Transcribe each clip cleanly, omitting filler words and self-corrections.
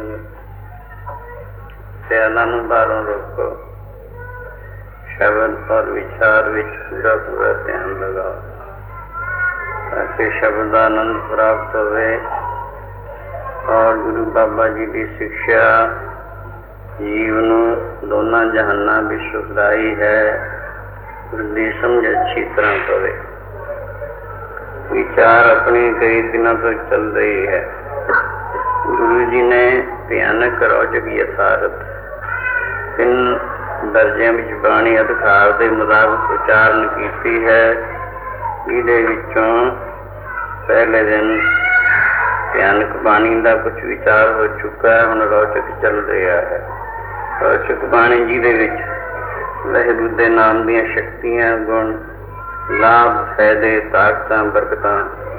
ਸੁਣੋ ਤੇ ਆਨੰਦ ਬਾਹਰੋਂ ਰੋਕੋ। ਸ਼ਬਦ ਔਰ ਵਿਚਾਰ ਵਿੱਚ ਪੂਰਾ ਪੂਰਾ ਧਿਆਨ ਲਗਾਓ ਤਾਂ ਕਿ ਸ਼ਬਦ ਦਾ ਆਨੰਦ ਪ੍ਰਾਪਤ ਹੋਵੇ ਔਰ ਗੁਰੂ ਬਾਬਾ ਜੀ ਦੀ ਸਿੱਖਿਆ ਜੀਵ ਨੂੰ ਦੋਨਾਂ ਜਹਾਨਾਂ ਵਿੱਚ ਸੁਖਦਾਈ ਹੈ, ਉਸਦੀ ਸਮਝ ਅੱਛੀ ਤਰ੍ਹਾਂ ਪਵੇ। ਵਿਚਾਰ ਆਪਣੀ ਕਈ ਦਿਨਾਂ ਤੋਂ ਚੱਲ ਰਹੀ ਹੈ। ਗੁਰੂ ਜੀ ਨੇ ਭਿਆਨਕ ਰੌਚਕ ਯਥਾਰਥ 3 ਦਰਜਿਆਂ ਵਿੱਚ ਬਾਣੀ ਅਧਿਕਾਰ ਦੇ ਮੁਤਾਬਕ ਉਚਾਰਨ ਕੀਤੀ ਹੈ। ਇਹਦੇ ਵਿੱਚੋਂ ਪਹਿਲੇ ਦਿਨ ਭਿਆਨਕ ਬਾਣੀ ਦਾ ਕੁਝ ਵਿਚਾਰ ਹੋ ਚੁੱਕਾ ਹੈ, ਹੁਣ ਰੌਚਕ ਚੱਲ ਰਿਹਾ ਹੈ। ਰੌਚਕ ਬਾਣੀ ਜਿਹਦੇ ਵਿੱਚ ਵਾਹਿਗੁਰੂ ਦੇ ਨਾਮ ਦੀਆਂ ਸ਼ਕਤੀਆਂ, ਗੁਣ, ਲਾਭ, ਫਾਇਦੇ, ਤਾਕਤਾਂ, ਬਰਕਤਾਂ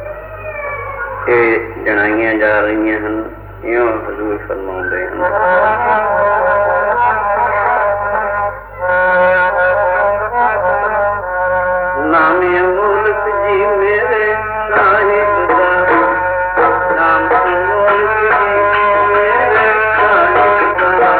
ਇਹ ਜਣਾਈਆਂ ਜਾ ਰਹੀਆਂ ਹਨ। ਇਉਂ ਹਜ਼ੂਰ ਫਰਮਾਉਂਦੇ ਹਨ। ਨਾਮੇ ਮੁਲਕ ਜੀ ਮੇਰੇ ਸਾਹਿਬ ਦਾ, ਨਾਮ ਮੁਲਕ ਜੀ ਮੇਰੇ ਸਾਹਿਬ ਦਾ,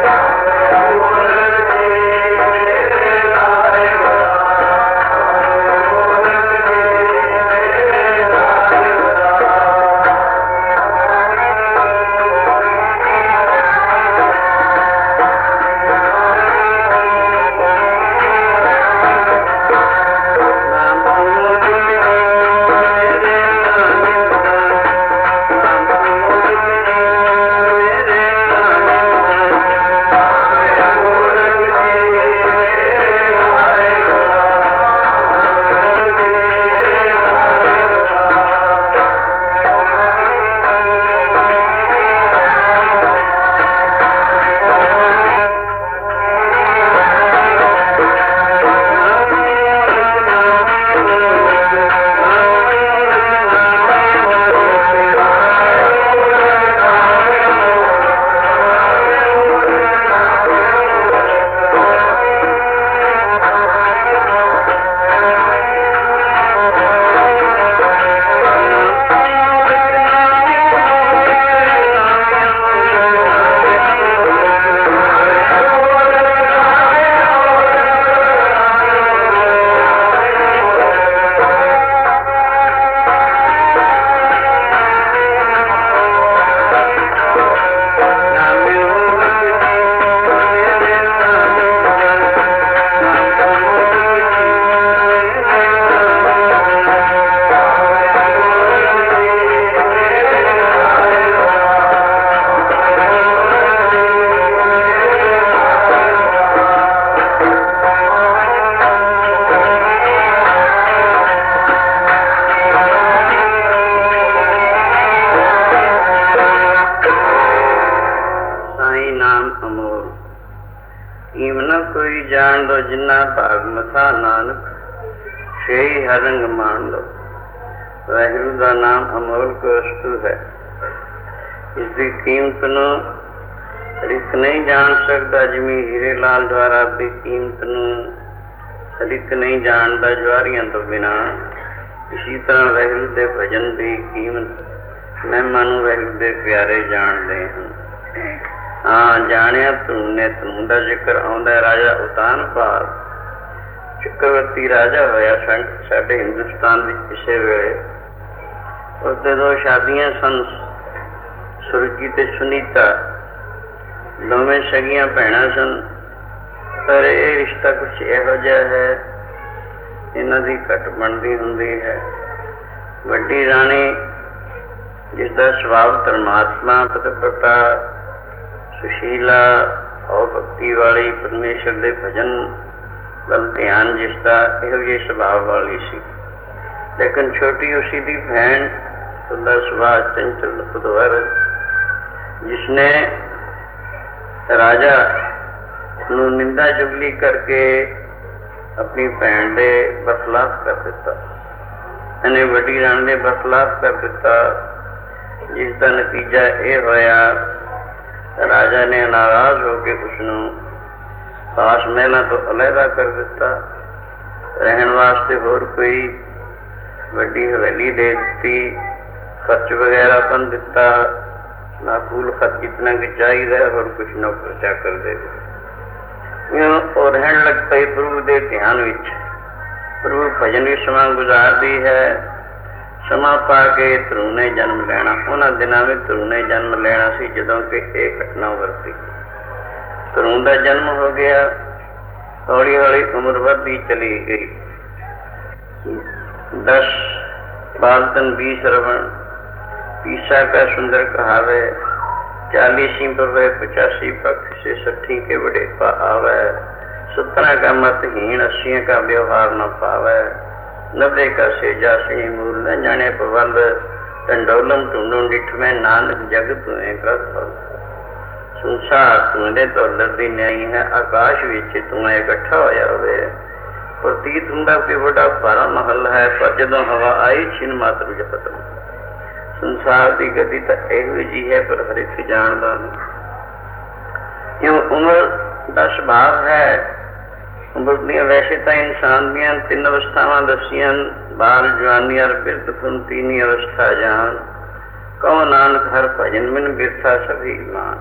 ਜਾਣ ਲੋ ਜਿੰਨਾ ਭਾਗ ਮਥਾ ਨਾਨਕ, ਛੇਈ ਹਰ ਰੰਗ ਮਾਣ ਲੋ। ਵਾਹਿਗੁਰੂ ਦਾ ਨਾਮ ਅਮੋਲਕ ਵਸਤੂ ਹੈ। ਇਸ ਦੀ ਕੀਮਤ ਨੂੰ ਰਿਕ ਨਹੀਂ ਜਾਣ ਸਕਦਾ, ਜਿਵੇਂ ਹੀਰੇ ਲਾਲ ਦੁਆਰਾ ਆਪਣੀ ਕੀਮਤ ਨੂੰ ਰਿਕ ਨਹੀਂ ਜਾਣਦਾ ਜਵਾਰੀਆਂ ਤੋਂ ਬਿਨਾਂ। ਇਸੀ ਤਰ੍ਹਾਂ ਵਾਹਿਗੁਰੂ ਦੇ ਭਜਨ ਦੀ ਕੀਮਤ ਮਹਿਮਾ ਨੂੰ ਵਾਹਿਗੁਰੂ ਦੇ ਪਿਆਰੇ ਜਾਣਦੇ ਹਨ। ਹਾਂ, ਜਾਣਿਆ ਤੂੰ ਨੇ ਤੂੰ ਦਾ ਜ਼ਿਕਰ ਆਉਂਦਾ। ਰਾਜਾ ਉਤਾਨਪਾਲ ਚੱਕਰਵਰਤੀ ਰਾਜਾ ਹੋਇਆ ਸਾਡੇ ਹਿੰਦੁਸਤਾਨ ਵਿੱਚ ਕਿਸੇ ਵੇਲੇ। ਉਸਦੇ 2 ਸ਼ਾਦੀਆਂ ਸਨ, ਸੁਰਜੀ ਤੇ ਸੁਨੀਤਾ, ਦੋਵੇਂ ਸਗੀਆਂ ਭੈਣਾਂ ਸਨ। ਪਰ ਇਹ ਰਿਸ਼ਤਾ ਕੁਛ ਇਹੋ ਜਿਹਾ ਹੈ, ਇਹਨਾਂ ਦੀ ਘੱਟ ਬਣਦੀ ਹੁੰਦੀ ਹੈ। ਵੱਡੀ ਰਾਣੀ, ਜਿਸ ਦਾ ਸੁਭਾਵ ਧਰਮਾਤਮਾ, ਪਤਿਵ੍ਰਤਾ, ਸੁਸ਼ੀਲਾ, ਔਰ ਭਗਤੀ ਵਾਲੀ, ਪਰਮੇਸ਼ਰ ਦੇ ਭਜਨ ਵੱਲ ਧਿਆਨ ਜਿਸਦਾ, ਇਹੋ ਜਿਹੇ ਸੁਭਾਅ ਵਾਲੀ ਸੀ। ਲੇਕਿਨ ਛੋਟੀ ਉਸੀ ਦੀ ਭੈਣ, ਉਹਦਾ ਸੁਭਾਅ ਚੰਚਲ ਉਦਵਰ, ਜਿਸਨੇ ਰਾਜਾ ਨੂੰ ਨਿੰਦਾ ਚੁਗਲੀ ਕਰਕੇ ਆਪਣੀ ਭੈਣ ਦੇ ਬਰਖਲਾਫ ਕਰ ਦਿੱਤਾ। ਇਹਨੇ ਵੱਡੀ ਰਾਣੀ ਦੇ ਬਰਖਲਾਫ ਕਰ ਦਿੱਤਾ, ਜਿਸ ਦਾ ਨਤੀਜਾ ਇਹ ਹੋਇਆ, ਰਾਜਾ ਨੇ ਨਾਰਾਜ਼ ਹੋ ਕੇ ਉਸਨੂੰ ਖਾਸ ਮਹਿਲਾਂ ਤੋਂ ਅਲੱਗਾ ਕਰ ਦਿੱਤਾ। ਰਹਿਣ ਵਾਸਤੇ ਹੋਰ ਕੋਈ ਵੱਡੀ ਹਵੇਲੀ ਦੇ ਦਿੱਤੀ, ਖਰਚ ਵਗੈਰਾ ਬਣ ਦਿੱਤਾ, ना फूल खत जितना कि चाहिए और कुछ नौकर चाकर दे और रहन लग पई प्रभु दे ध्यान विच। प्रभु भजन भी समा गुजार दी है। समा पा के ਧਰੂ ने जन्म लेना। उन्होंने दिनों में ਧਰੂ ने जन्म लेना सी जदों कि एक घटना वरती। ਧਰੂ का जन्म हो गया। हौली हौली उम्र बढ़ती चली गई। 10 बालतन 20 रवण पीसा का सुंदर कहावे। 40 पवे 85 पक्ष से 60 के बड़े आवे। 17 का मतहीन 80 का व्यवहार न पावे। 90 का सेजा से मूल न जाने पवल। टंडोलम टूंडों डिठ में नानक जग तुए का संसार तुने तो लड़दी नहीं है। आकाश विच तुए इकट्ठा होया होवे। प्रतीत हुंदा कि बड़ा भारा महल है पर जदों हवा आई छिन मात्र जपत। संसार की गति तो यही जी है पर हर एक जानता नहीं। क्यों उम्र 10 भाव है। उम्र दी वैसे तो इंसान दियां 3 अवस्थावां दसियां बाल जवानी और बिरध फुन 3 अवस्था जान। कहो नानक हर भजन बिन बिरथा सभी मान।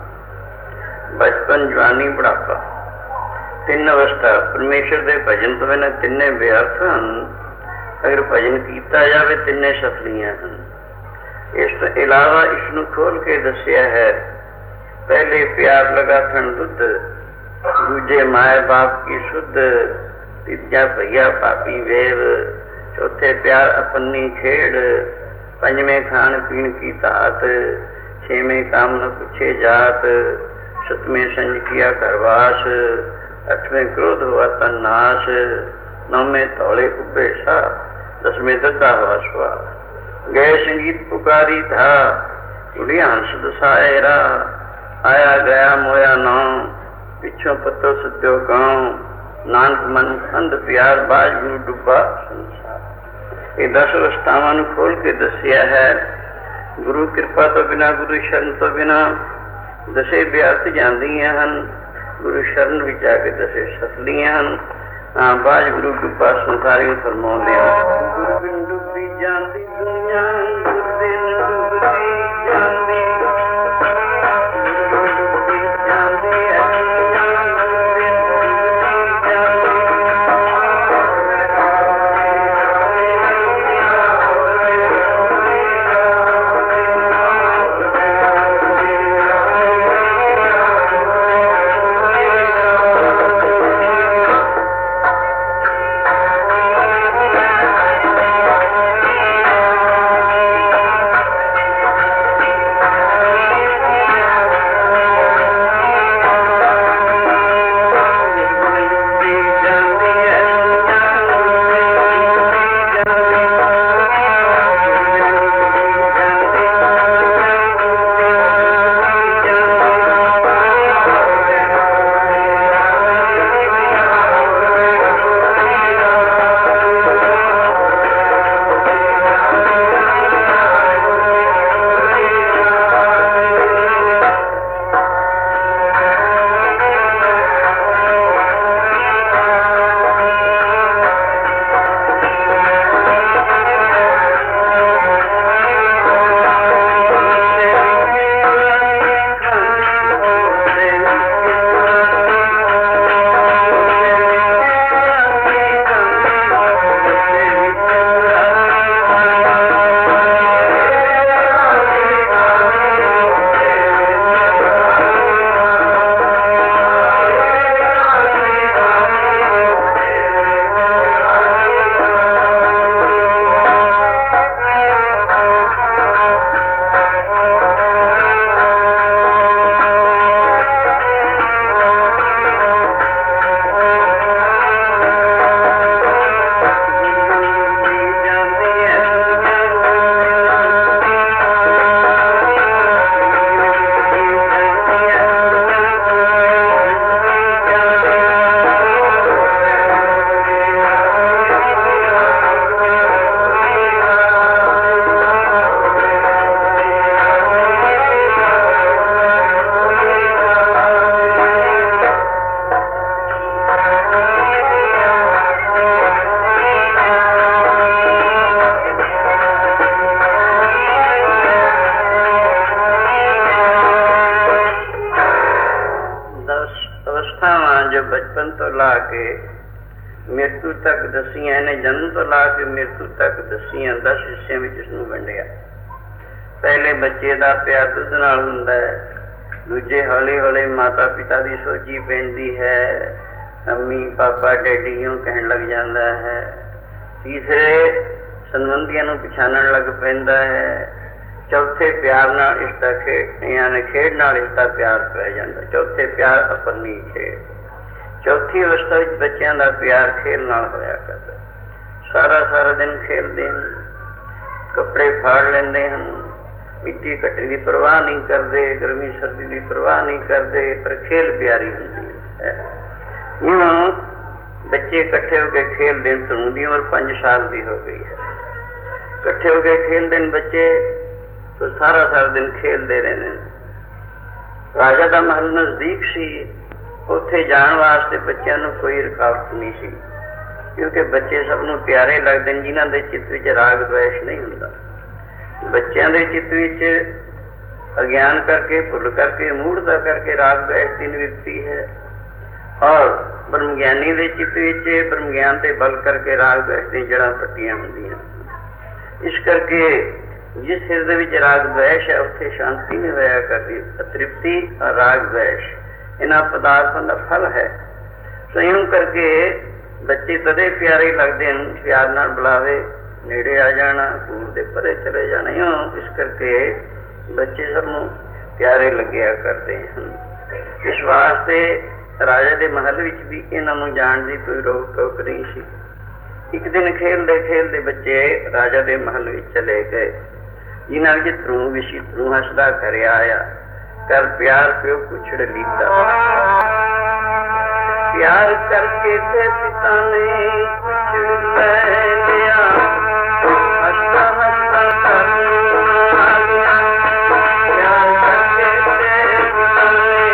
बचपन जवानी बुढ़ापा 3 अवस्था। परमेश्वर के भजन तो बिना तिने व्यर्थ हन। अगर भजन किया जाए तिने सफलियां हन। इस तो इलावा इसनू खोल के दसिया है। पहले प्यार लगा थन दुध। दूजे माए बाप की शुद्ध। तीजा भैया पापी वेव। चौथे प्यार अपनी खेड़। पंजवें खान पीन की तात। 6वें काम न पूछे जात। 7वें संज किया करवास। 8वें क्रोध हुआ तन नाश। 9वें तौले उबे सा। 10वें दद्दा हुआ स्वास। गए संगीत पुकारी था। उड़िया हंस दसाएरा। आया गया मोया नाम। पिछों पतो सत्यो गाँव। नानक मन अंध प्यार बाज गुरु डुब्बा संसार। ये 10 अवस्थावां नूं खोल के दसिया है। गुरु कृपा तो बिना गुरु शरण तो बिना दसे व्यर्थ जांदियां हन। गुरु शरण विच जाके दसे सफलियां हन। बाज गुरु डुब्बा संसारी फरमाउंदे हन। गुरु बिन डुब्बी जांदी दुनिया। गुरु बिन डुब्बी जांदी बचपन तो ला के मृत्यु तक दसियां, इन्हें जन्म तो ला के मृत्यु तक दसियां 10 हिस्सिਆਂ ਵਿੱਚ ਇਸਨੂੰ ਵੰਡਿਆ। ਪਹਿਲੇ ਬੱਚੇ ਦਾ ਪਿਆਰ ਦੁੱਧ ਨਾਲ ਹੁੰਦਾ ਹੈ, ਦੂਜੇ ਹੌਲੀ ਹੌਲੀ ਮਾਤਾ ਪਿਤਾ ਦੀ ਸੋਝੀ ਪੈਂਦੀ ਹੈ, ਅੰਮੀ ਪਾਪਾ ਡੈਡੀ ਨੂੰ ਕਹਿਣ ਲੱਗ ਜਾਂਦਾ ਹੈ। ਤੀਸਰੇ ਸੰਬੰਧੀਆਂ ਨੂੰ ਪਛਾਣਨ ਲੱਗ ਪੈਂਦਾ ਹੈ। ਚੌਥੇ ਪਿਆਰ ਨਾਲ ਇਸਦਾ ਖੇਡ ਨਾਲ ਇਸਦਾ ਪਿਆਰ ਪੈ ਜਾਂਦਾ। ਚੌਥੇ ਪਿਆਰ ਆਪਣੀ ਖੇਡ। ਚੌਥੀ ਅਵਸਥਾ ਵਿੱਚ ਬੱਚਿਆਂ ਦਾ ਪਿਆਰ ਖੇਲ ਨਾਲ ਹੋਇਆ ਕਰਦਾ। ਸਾਰਾ ਦਿਨ ਖੇਲਦੇ ਹਨ, ਕੱਪੜੇ ਫਾੜ ਲੈਂਦੇ ਹਨ, ਮਿੱਟੀ ਘੱਟੇ ਦੀ ਪਰਵਾਹ ਨਹੀਂ ਕਰਦੇ, ਗਰਮੀ ਸਰਦੀ ਦੀ ਪਰਵਾਹ ਨਹੀਂ ਕਰਦੇ, ਪਰ ਖੇਲ ਪਿਆਰੀ ਹੁੰਦੀ ਹੈ। ਹੁਣ ਬੱਚੇ ਇਕੱਠੇ ਹੋ ਕੇ ਖੇਲਦੇ ਹਨ। ਧਨੂ ਦੀ ਉਮਰ 5 ਸਾਲ ਦੀ ਹੋ ਗਈ ਹੈ। ਇਕੱਠੇ ਹੋ ਕੇ ਖੇਲਦੇ ਨੇ ਬੱਚੇ, तो सारा दिन खेलते रहने। राजा का महल नजदीक सी, उत्थे जाण वास्ते बच्चों को कोई रुकावट नहीं सी, क्योंकि बच्चे सबनों प्यारे लगते हैं जिन्हों के चित्त विच राग द्वेष नहीं होंदा। बच्चों के चित्त विच अज्ञान करके, भुल करके, मूढ़ता करके राग द्वेष की निवृत्ति है, और ब्रह्मज्ञानी के चित्त विच ब्रह्मज्ञान के बल करके राग द्वेष की जड़ां पट्टियां होंदियां। इस करके जिस हिरदे विच राग द्वेष है उत्थे शांति नहीं होया करती। अतृप्ति और राग द्वेष इन्हां पदार्थों का फल है। संयोग करके बच्चे तदे प्यारे लगते हैं, प्यार नाल बुलावे, नेड़े आ जाना, दूर दे परे चले जाना। इस करके बच्चे सबनों प्यारे लग्या करते हैं। इस वास्ते राजा के महल विच भी इन्हां नूं जाण दी कोई रोक टोक नहीं सी। एक दिन खेलते खेलते बच्चे राजा के महल विच चले गए, जिन्हां विच ध्रुव विशी ध्रुव हसदा घर आया। कर प्यार प्यो कुछड़ लीता, प्यार करके थे पिता ने कुछड़ ले लिया। हसदा हसदा कर आ गया, प्यार करके थे पिता ने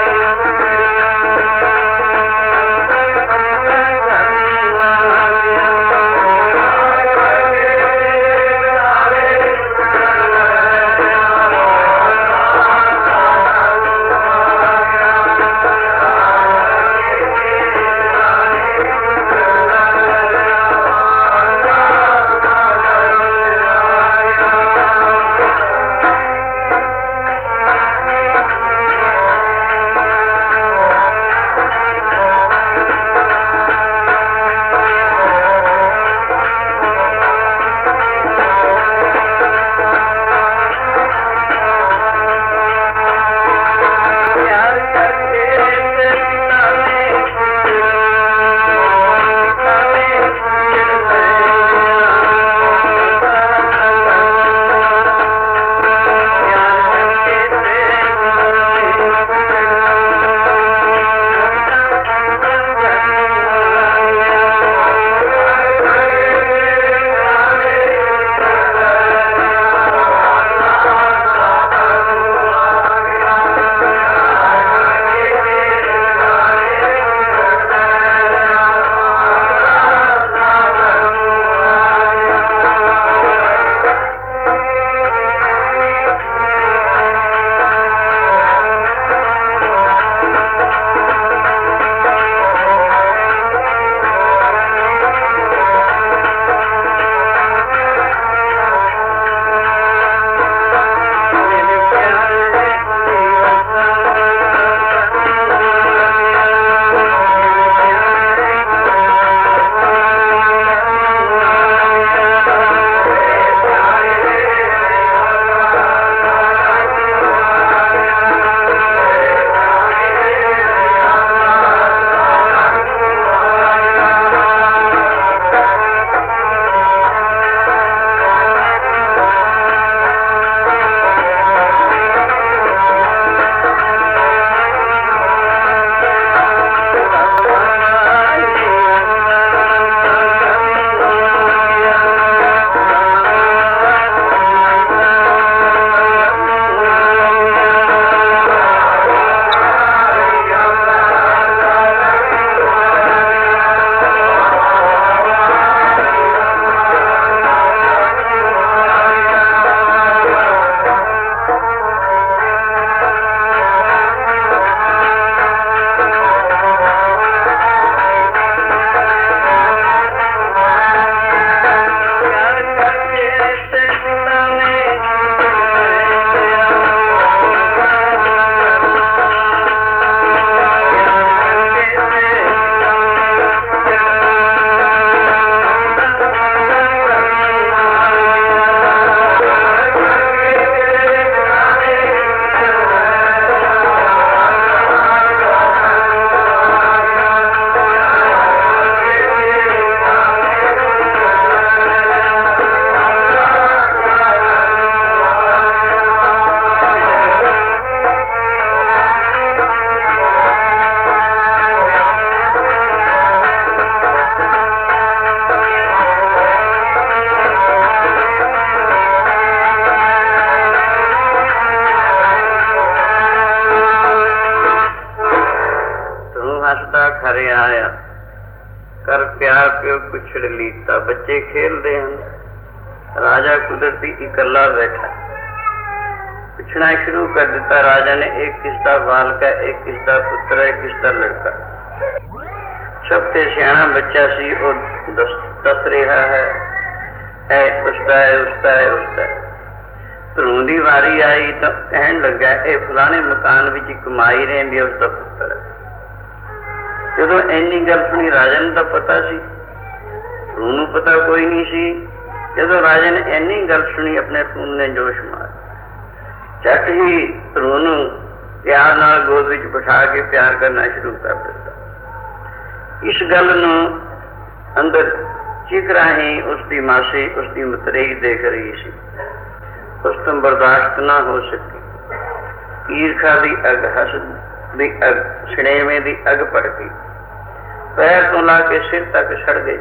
ਹਰਿਆਇਆ ਕਰ ਪਿਆਰ ਪਿਓ ਕੁਛੜ ਲੀਤਾ। ਬੱਚੇ ਖੇਲਦੇ ਹਨ, ਰਾਜਾ ਕੁਦਰਤੀ ਇਕੱਲਾ ਬੈਠਾ। ਪੁੱਛਣਾ ਸ਼ੁਰੂ ਕਰ ਦਿੱਤਾ ਰਾਜਾ ਨੇ, ਇਹ ਕਿਸਦਾ ਬਾਲਕ ਹੈ, ਇਹ ਕਿਸਦਾ ਪੁੱਤਰ ਹੈ, ਕਿਸਦਾ ਲੜਕਾ। ਸਭ ਤੇ ਸਿਆਣਾ ਬੱਚਾ ਸੀ, ਉਹ ਦੱਸ ਰਿਹਾ ਹੈ, ਇਹ ਉਸਦਾ ਹੈ, ਉਸਦਾ ਹੈ, ਉਸਦਾ ਹੈ। ਧਰੂ ਦੀ ਵਾਰੀ ਆਈ ਤਾਂ ਕਹਿਣ ਲੱਗਾ, ਇਹ ਫਲਾਣੇ ਮਕਾਨ ਵਿੱਚ ਕਮਾਈ ਰਹਿੰਦੀ ਹੈ, ਉਸਦਾ ਪੁੱਤਰ ਹੈ। ਜਦੋਂ ਇੰਨੀ ਗੱਲ ਸੁਣੀ ਰਾਜਾ ਨੂੰ ਤਾਂ ਪਤਾ ਸੀ, ਧਰੂ ਨੂੰ ਪਤਾ ਕੋਈ ਨਹੀਂ ਸੀ। ਜਦੋਂ ਰਾਜਾ ਨੇ ਇੰਨੀ ਗੱਲ ਸੁਣੀ, ਆਪਣੇ ਖੂਨ ਨੇ ਜੋਸ਼ ਮਾਰ ਝੱਟ ਹੀ ਧਰੂ ਨੂੰ ਪਿਆਰ ਨਾਲ ਗੋਦ ਵਿੱਚ ਬਿਠਾ ਕੇ ਪਿਆਰ ਕਰਨਾ ਸ਼ੁਰੂ ਕਰ ਦਿੱਤਾ। ਇਸ ਗੱਲ ਨੂੰ ਅੰਦਰ ਚੀਕ ਰਾਹੀਂ ਉਸਦੀ ਮਾਸੀ, ਉਸਦੀ ਮਤਰੇਈ ਦੇਖ ਰਹੀ ਸੀ। ਉਸ ਤੋਂ ਬਰਦਾਸ਼ਤ ਨਾ ਹੋ ਸਕੀ। ਈਰਖਾ ਦੀ ਅੱਗ, ਹਸਦ ਦੀ ਅੱਗ, ਸਿਨੇਮੇ ਦੀ ਅੱਗ ਭੜ ਗਈ। ਪੈਰ ਤੋਂ ਲਾ ਕੇ ਸਿਰ ਤੱਕ ਸੜ ਗਈ।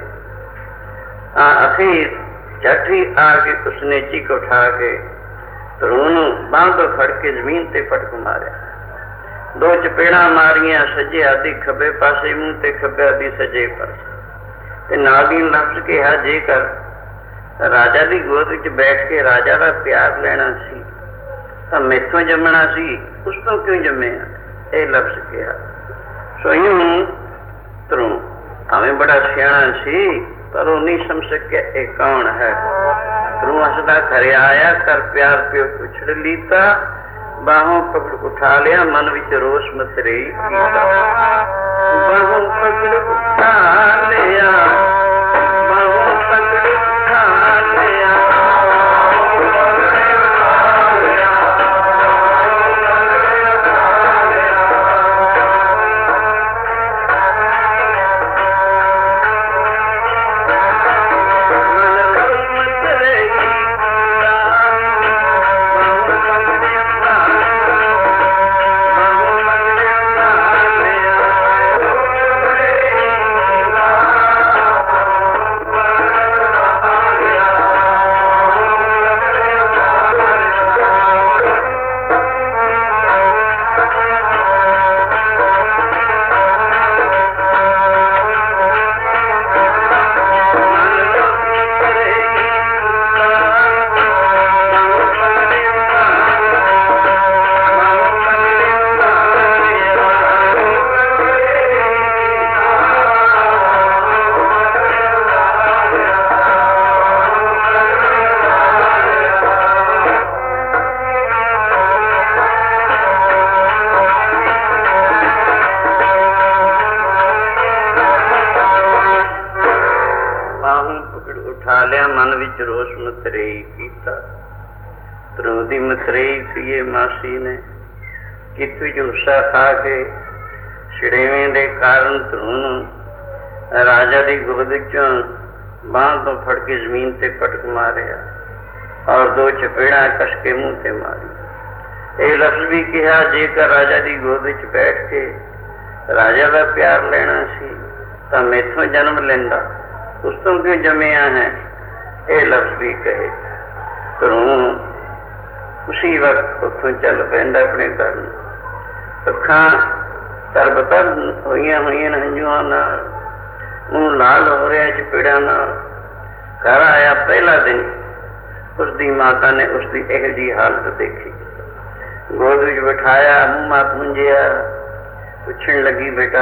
ਅਖੀਰ ਝੱਟ ਹੀ ਆ ਕੇ ਉਸਨੇ ਚੀਕ ਉਠਾ ਕੇ ਧਰੂ ਨੂੰ ਬਾਂਹ ਤੋਂ ਫੜ ਕੇ ਜ਼ਮੀਨ ਤੇ ਪਟਕ ਮਾਰਿਆ। ਦੋ ਚਪੇੜਾਂ ਮਾਰੀਆਂ, ਸੱਜੇ ਆਦੀ ਖੱਬੇ ਪਾਸੇ ਮੂੰਹ ਤੇ, ਖੱਬੇ ਆਦੀ ਸੱਜੇ ਪਾਸੇ, ਤੇ ਨਾਲ ਹੀ ਲਫ਼ਜ਼ ਕਿਹਾ, ਜੇਕਰ ਰਾਜਾ ਦੀ ਗੋਦ ਵਿੱਚ ਬੈਠ ਕੇ ਰਾਜਾ ਦਾ ਪਿਆਰ ਲੈਣਾ ਸੀ ਤਾਂ ਮੈਥੋਂ ਜੰਮਣਾ ਸੀ, ਉਸ ਤੋਂ ਕਿਉਂ ਜੰਮਿਆ? ਇਹ ਲਫ਼ਜ਼ ਕਿਹਾ। ਸੋ ਇਉਂ ਧਰੂ ਭਾਵੇਂ ਬੜਾ ਸਿਆਣਾ ਸੀ, ਪਰ ਉਹ ਨਹੀਂ ਸਮਝ ਸਕਿਆ ਇਹ ਕੌਣ ਹੈ। ਧਰੂ ਹੱਸਦਾ ਘਰੇ ਆਇਆ, ਕਰ ਪਿਆਰ ਪਿਓ ਕੁਛੜ ਲੀਤਾ। ਬਾਹੋਂ ਪਕੜ ਉਠਾ ਲਿਆ, ਮਨ ਵਿੱਚ ਰੋਸ ਮਥਰੇਈ ਕੀਤਾ। ਬਾਹੋਂ ਪਕੜ ਉਠਾ ਲਿਆ, ਬਾਹੋਂ ਪਕੜ ਉਠਾ ਲਿਆ। ਮਨ ਵਿੱਚ ਰੋਸ ਮਥਰੇਈ ਕੀਤਾ। ਧਰੂ ਦੀ ਮਥਰੇਈ ਸੀ ਇਹ ਮਾਸੀ ਨੇ। ਚਿੱਤ ਵਿੱਚ ਗੁੱਸਾ ਖਾ ਕੇ ਛੜੇਵੇਂ ਦੇ ਕਾਰਨ ਧਰੂ ਨੂੰ ਰਾਜਾ ਦੀ ਗੋਦ ਵਿੱਚੋਂ ਬਾਂਹ ਤੋਂ ਫੜ ਕੇ ਜ਼ਮੀਨ ਤੇ ਪਟਕ ਮਾਰਿਆ ਔਰ ਦੋ ਚਪੇੜਾਂ ਕਸ ਕੇ ਮੂੰਹ ਤੇ ਮਾਰੀ। ਇਹ ਲਫ਼ਜ਼ ਵੀ ਕਿਹਾ, ਜੇਕਰ ਰਾਜਾ ਦੀ ਗੋਦ ਵਿੱਚ ਬੈਠ ਕੇ ਰਾਜਾ ਦਾ ਪਿਆਰ ਲੈਣਾ ਸੀ ਤਾਂ ਮੈਥੋਂ ਜਨਮ ਲੈਂਦਾ, ਉਸ ਤੋਂ ਕਿਉਂ ਜੰਮਿਆ ਹੈ? ਇਹ ਲਫ਼ਜ਼ ਵੀ ਕਹੇ। ਧਰੂ ਉਸੀ ਵਕਤ ਉੱਥੋਂ ਚੱਲ ਪੈਂਦਾ ਆਪਣੇ ਘਰ ਨੂੰ। ਅੱਖਾਂ ਤਰਬਤਰ ਹੋਈਆਂ ਹੰਝੂਆਂ ਨਾਲ, ਮੂੰਹ ਲਾਲ ਹੋ ਰਿਹਾ ਚਪੇੜਾਂ ਨਾਲ। ਘਰ ਆਇਆ ਪਹਿਲਾ ਦਿਨ ਉਸਦੀ ਮਾਤਾ ਨੇ ਉਸਦੀ ਇਹੋ ਜਿਹੀ ਹਾਲਤ ਦੇਖੀ। ਗੋਦ ਵਿੱਚ ਬਿਠਾਇਆ, ਮੂੰਹ ਮਾਂ ਪੂੰਝਿਆ, ਪੁੱਛਣ ਲੱਗੀ, ਬੇਟਾ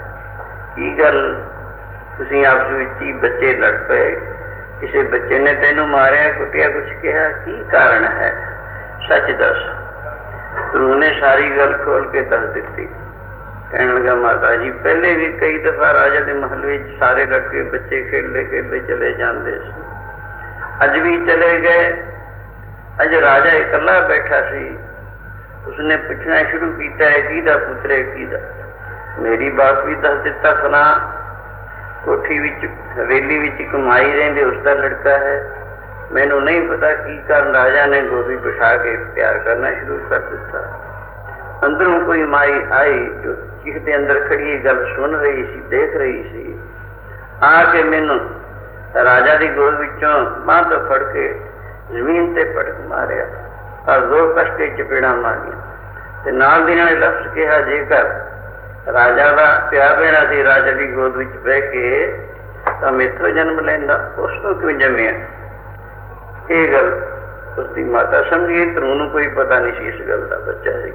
ਕੀ ਗੱਲ, ਤੁਸੀਂ ਆਪਸ ਵਿੱਚ ਹੀ ਬੱਚੇ ਲੜ ਪਏ, ਕਿਸੇ ਬੱਚੇ ਨੇ ਤੈਨੂੰ ਮਾਰਿਆ, ਕੁੱਟਿਆ, ਕੁਛ ਕਿਹਾ, ਕੀ ਕਾਰਨ ਹੈ? ਸੱਚ ਦੱਸ। ਧਰੂ ਨੇ ਸਾਰੀ ਗੱਲ ਖੋਲ ਕੇ ਦੱਸ ਦਿੱਤੀ। ਕਹਿਣ ਲੱਗਾ, ਮਾਤਾ ਜੀ ਪਹਿਲੇ ਵੀ ਕਈ ਦਫਾ ਰਾਜਾ ਦੇ ਮਹਲ ਵਿੱਚ ਸਾਰੇ ਲੜਕੇ ਬੱਚੇ ਖੇਡਦੇ ਖੇਡਦੇ ਚਲੇ ਜਾਂਦੇ ਸੀ, ਅੱਜ ਵੀ ਚਲੇ ਗਏ। ਅੱਜ ਰਾਜਾ ਇਕੱਲਾ ਬੈਠਾ ਸੀ। ਉਸਨੇ ਪੁੱਛਣਾ ਸ਼ੁਰੂ ਕੀਤਾ, ਹੈ ਕਿਹਦਾ ਪੁੱਤਰ ਹੈ, ਕਿਹਦਾ? ਮੇਰੀ ਬਾਤ ਵੀ ਦੱਸ ਦਿੱਤਾ, ਫਲਾਂ ਕੋਠੀ ਵਿੱਚ ਹਵੇਲੀ ਵਿੱਚ ਕਮਾਈ ਰਹਿੰਦੇ ਉਸਦਾ ਲੜਕਾ ਹੈ। ਮੈਨੂੰ ਨਹੀਂ ਪਤਾ ਕੀ ਕਾਰਨ ਰਾਜਾ ਨੇ ਗੋਦੀ ਬਿਠਾ ਕੇ ਪਿਆਰ ਕਰਨਾ ਸ਼ੁਰੂ ਕਰ ਦਿੱਤਾ। ਅੰਦਰੋਂ ਕੋਈ ਮਾਈ ਆਈ ਜੋ ਚਿੱਖ ਦੇ ਅੰਦਰ ਖੜੀ ਇਹ ਗੱਲ ਸੁਣ ਰਹੀ ਸੀ, ਦੇਖ ਰਹੀ ਸੀ। ਆ ਕੇ ਮੈਨੂੰ ਰਾਜਾ ਦੀ ਗੋਦ ਵਿੱਚੋਂ ਬਾਂਹ ਤੋਂ ਫੜ ਕੇ ਜ਼ਮੀਨ ਤੇ ਪਟਕ ਮਾਰਿਆ ਔਰ ਦੋ ਕਸ ਕੇ ਚਪੇੜਾਂ ਮਾਰੀਆਂ ਤੇ ਨਾਲ ਦੀ ਨਾਲ ਲਫ਼ਜ਼ ਕਿਹਾ, ਜੇਕਰ ਰਾਜਾ ਦਾ ਪਿਆ ਬਹਿਣਾ ਸੀ, ਰਾਜਾ ਦੀ ਗੋਦ ਵਿੱਚ ਬਹਿ ਕੇ ਤਾਂ ਮੇਥੋਂ ਜਨਮ ਲੈਂਦਾ, ਉਸ ਤੋਂ ਕਿਉਂ ਜੰਮਿਆ? ਇਹ ਗੱਲ ਉਸਦੀ ਮਾਤਾ ਸਮਝੀ। ਧਰੂ ਨੂੰ ਕੋਈ ਪਤਾ ਨਹੀਂ ਸੀ ਇਸ ਗੱਲ ਦਾ, ਬੱਚਾ ਸੀ।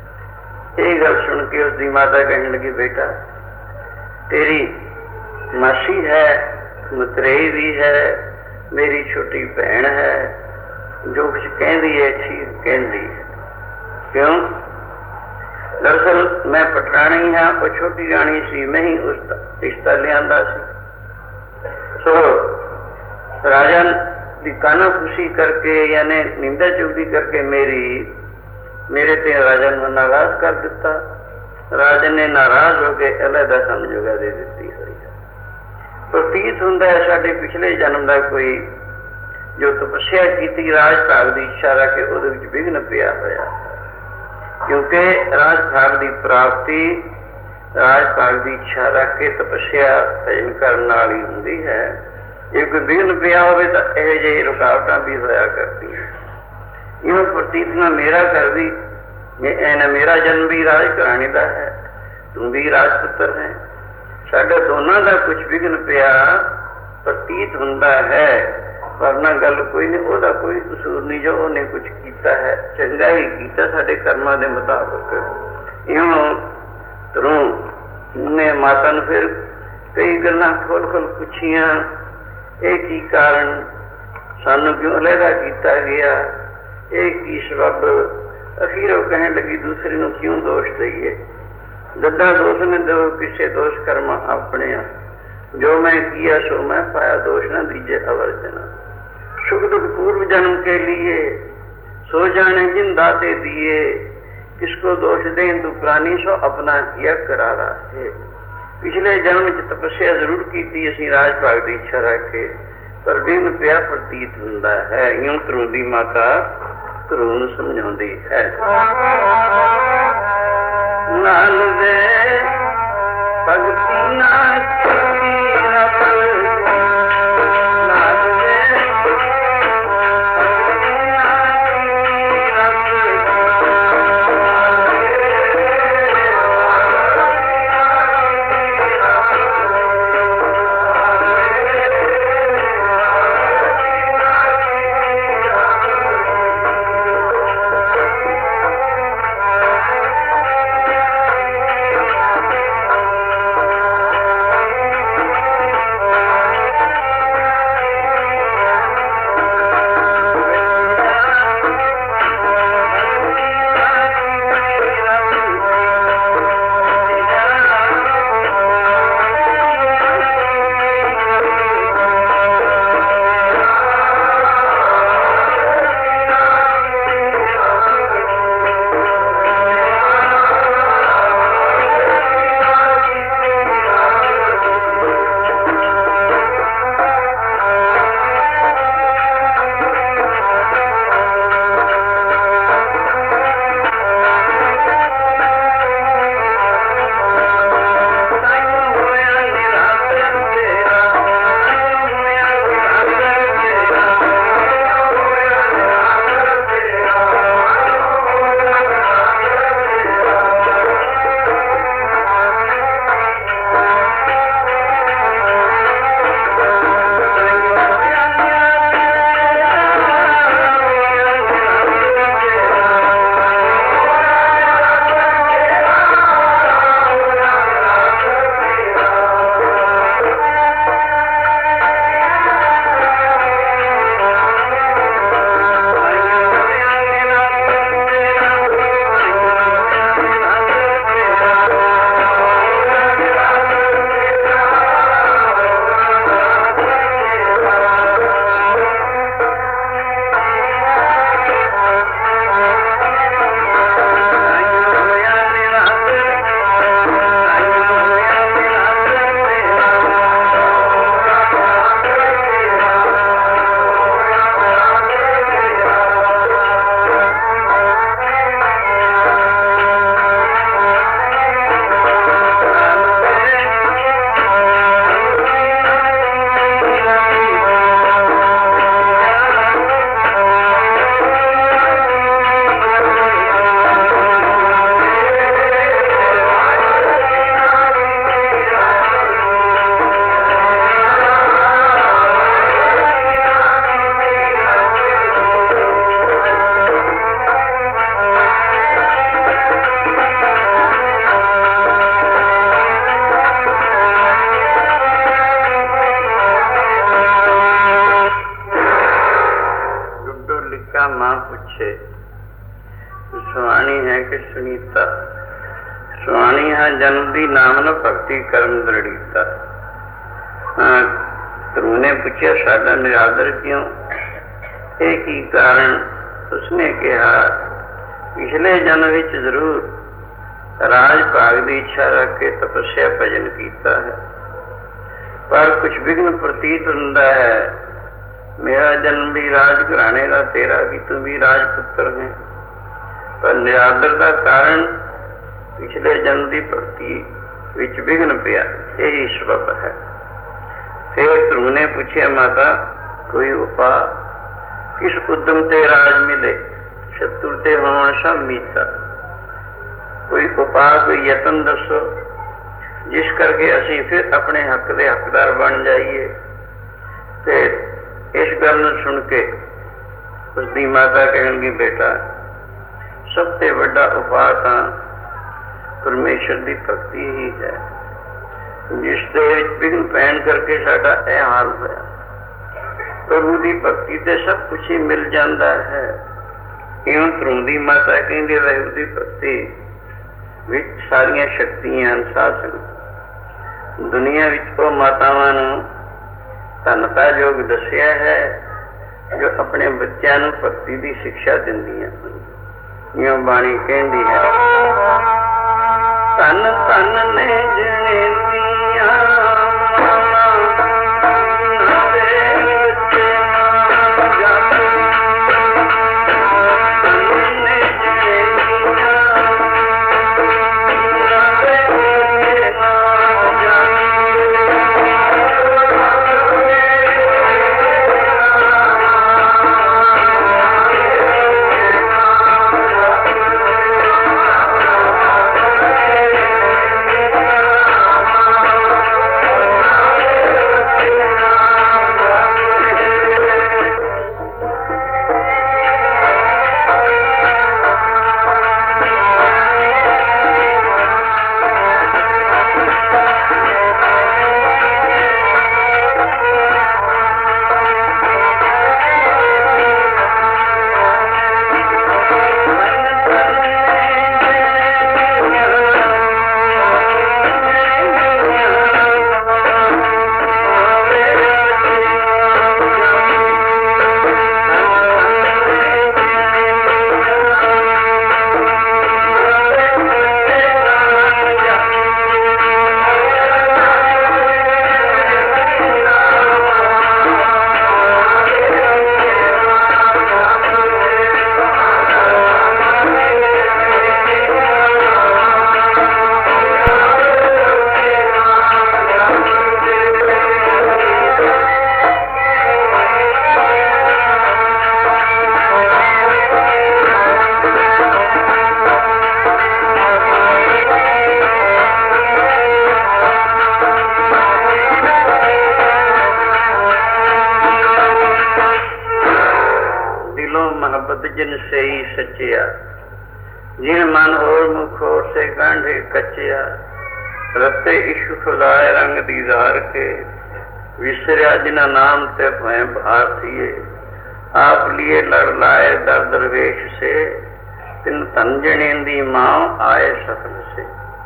ਇਹ ਗੱਲ ਸੁਣ ਕੇ ਉਸਦੀ ਮਾਤਾ ਕਹਿਣ ਲੱਗੀ, ਬੇਟਾ ਤੇਰੀ ਮਾਸੀ ਹੈ, ਮਤਰੇਈ ਵੀ ਹੈ, ਮੇਰੀ ਛੋਟੀ ਭੈਣ ਹੈ, ਜੋ ਕੁਛ ਕਹਿੰਦੀ ਹੈ ਠੀਕ ਕਹਿੰਦੀ ਹੈ। ਕਿਉਂ? ਦਰਅਸਲ ਮੈਂ ਪਟਰਾਣੀ ਹਾਂ, ਉਹ ਛੋਟੀ ਰਾਣੀ ਸੀ, ਮੈਂ ਹੀ ਉਸਦਾ ਰਿਸ਼ਤਾ ਲਿਆਂਦਾ ਸੀ। ਸੋ ਰਾਜਾ ਦੀ ਕਾਨਾਫੂਸੀ ਕਰਕੇ ਯਾਨੀ ਨਿੰਦਾ ਚੁਗਲੀ ਕਰਕੇ ਮੇਰੇ ਤੇ ਰਾਜਾ ਨੂੰ ਨਾਰਾਜ਼ ਕਰ ਦਿੱਤਾ। ਰਾਜਾ ਨੇ ਨਾਰਾਜ਼ ਹੋ ਕੇ ਅਲੱਗਾ ਸਾਨੂੰ ਜਗ੍ਹਾ ਦੇ ਦਿੱਤੀ ਹੋਈ ਹੈ। ਪ੍ਰਤੀਤ ਹੁੰਦਾ ਹੈ ਸਾਡੇ ਪਿਛਲੇ ਜਨਮ ਦਾ ਕੋਈ ਜੋ ਤਪੱਸਿਆ ਕੀਤੀ, ਰਾਜ ਭਾਗ ਦੀ ਇੱਛਾ ਰੱਖ ਕੇ ਉਹਦੇ ਵਿੱਚ ਵਿਘਨ ਪਿਆ ਹੋਇਆ। ਕਿਉਂਕਿ ਰਾਜ ਭਾਗ ਦੀ ਪ੍ਰਾਪਤੀ ਰਾਜ ਭਾਗ ਦੀ ਇੱਛਾ ਰੱਖ ਕੇ ਤਪੱਸਿਆ ਭਜਨ ਕਰਨ ਨਾਲ ਹੀ ਹੁੰਦੀ ਹੈ। ਜੇ ਕੋਈ ਵਿਘਨ ਪਿਆ ਹੋਵੇ ਤਾਂ ਇਹੋ ਜਿਹੀ ਰੁਕਾਵਟਾਂ ਵੀ ਹੋਇਆ ਕਰਦੀਆਂ। ਇਉਂ ਪ੍ਰਤੀਤ ਨਾ ਮੇਰਾ ਘਰ ਵੀ ਮੇਰਾ ਜਨਮ ਵੀ ਰਾਜ ਘਰਾਣੇ ਦਾ ਹੈ, ਤੂੰ ਵੀ ਰਾਜਪੁੱਤਰ ਹੈ। ਸਾਡੇ ਦੋਨਾਂ ਦਾ ਕੁਛ ਵਿਘਨ ਪਿਆ ਪ੍ਰਤੀਤ ਹੁੰਦਾ ਹੈ, ਵਰਨਾ ਗੱਲ ਕੋਈ ਨਹੀਂ, ਉਹਦਾ ਕੋਈ ਕਸੂਰ ਨਹੀਂ ਜੋ ਉਹਨੇ ਕੁਛ ਕੀਤਾ ਹੈ, ਚੰਗਾ ਹੀ ਕੀਤਾ ਸਾਡੇ ਕਰਮਾਂ ਦੇ ਮੁਤਾਬਕ। ਇਉਂ ਧਰੂ ਨੇ ਮਾਤਾ ਨੂੰ ਫਿਰ ਕਈ ਗੱਲਾਂ ਖੋਲ ਖੋਲ ਪੁੱਛੀਆਂ। ਇਹ ਕੀ ਕਾਰਨ, ਸਾਨੂੰ ਕਿਉਂ ਅਲੱਗਾ ਕੀਤਾ ਗਿਆ, ਇਹ ਕੀ ਸਬਬ? ਅਖੀਰ ਉਹ ਕਹਿਣ ਲੱਗੀ, ਦੂਸਰੇ ਨੂੰ ਕਿਉਂ ਦੋਸ਼ ਦਈਏ? ਦੱਦਾ ਦੋਸ਼ ਨੇ ਦੋ ਕਿਸੇ ਦੋਸ਼ ਕਰਮ ਆਪਣੇ ਆ, ਜੋ ਮੈਂ ਕੀਆ ਸੋ ਮੈਂ ਪਾਇਆ, ਦੋਸ਼ ਨਾ ਦੀਜੇ ਅਵਰਜਨਾ। सुख दुख पूर्व जन्म के लिए सो जाने जिन दाते दिए, किसको दोष दे तू प्राणी सो अपना किया करारा है। पिछले जन्म च तपस्या जरूर की थी असी राज भाग की इच्छा रख के, पर बिन पिया प्रतीत हुंदा है। यूं धरू दी माता धरू नूं समझाउंदी है। नाल दे भगती ना पूछे, सुहानी है कि सुनीता। सुहानी है जन्म दी नाम न भक्ति कर्म दृढ़ीता। ध्रुव ने पूछा साडा निरादर क्यों, एक ही कारण। उसने कहा पिछले जन्म विच जरूर राज भाग की इच्छा रख के तपस्या भजन किया है, पर कुछ विघ्न प्रतीत होता है। मेरा जन्म भी राज घराने का, तेरा भी, तू भी राजपुत्र है, पर निरादर का कारण पिछले जन्म की भक्ति विच विघ्न पिया, यही सबब है। फिर ध्रुव ने पूछा माता कोई उपाय, किस उद्यम ते राज मिले, शत्रु ते होवन सब मीता। कोई उपाय कोई यतन दसो जिस करके असी फिर अपने हक के हकदार बन जाइए। फिर इस गल सुन के उसकी माता कहेंगी बेटा सबसे बड़ा उपाय तो परमेश्वर की भक्ति ही है, जिसके विघ्न पैन करके साडा यह हाल होया। प्रभु की भक्ति से सब कुछ ही मिल जाता है। इउं ध्रुव दी माता कहती वाहिगुरू की भक्ति विच सारियां शक्तियां सासन। दुनिया विच वो मातावां नूं धनता योग दसिया है जो अपने बच्चों नूं भक्ति की शिक्षा दिंदियां। इउं बाणी कहती है धन धन ने जनेतियां जिन से ही सचिया, जिन मन और मुखोर से गांढे कचिया। रते इश्क खुलाए रंग दीदार के, विसरिया जिना नाम ते भय भार थिए। आप लिए लड़ लाए दर दरवेश से, तिन तंजने दी मां आए सफल से।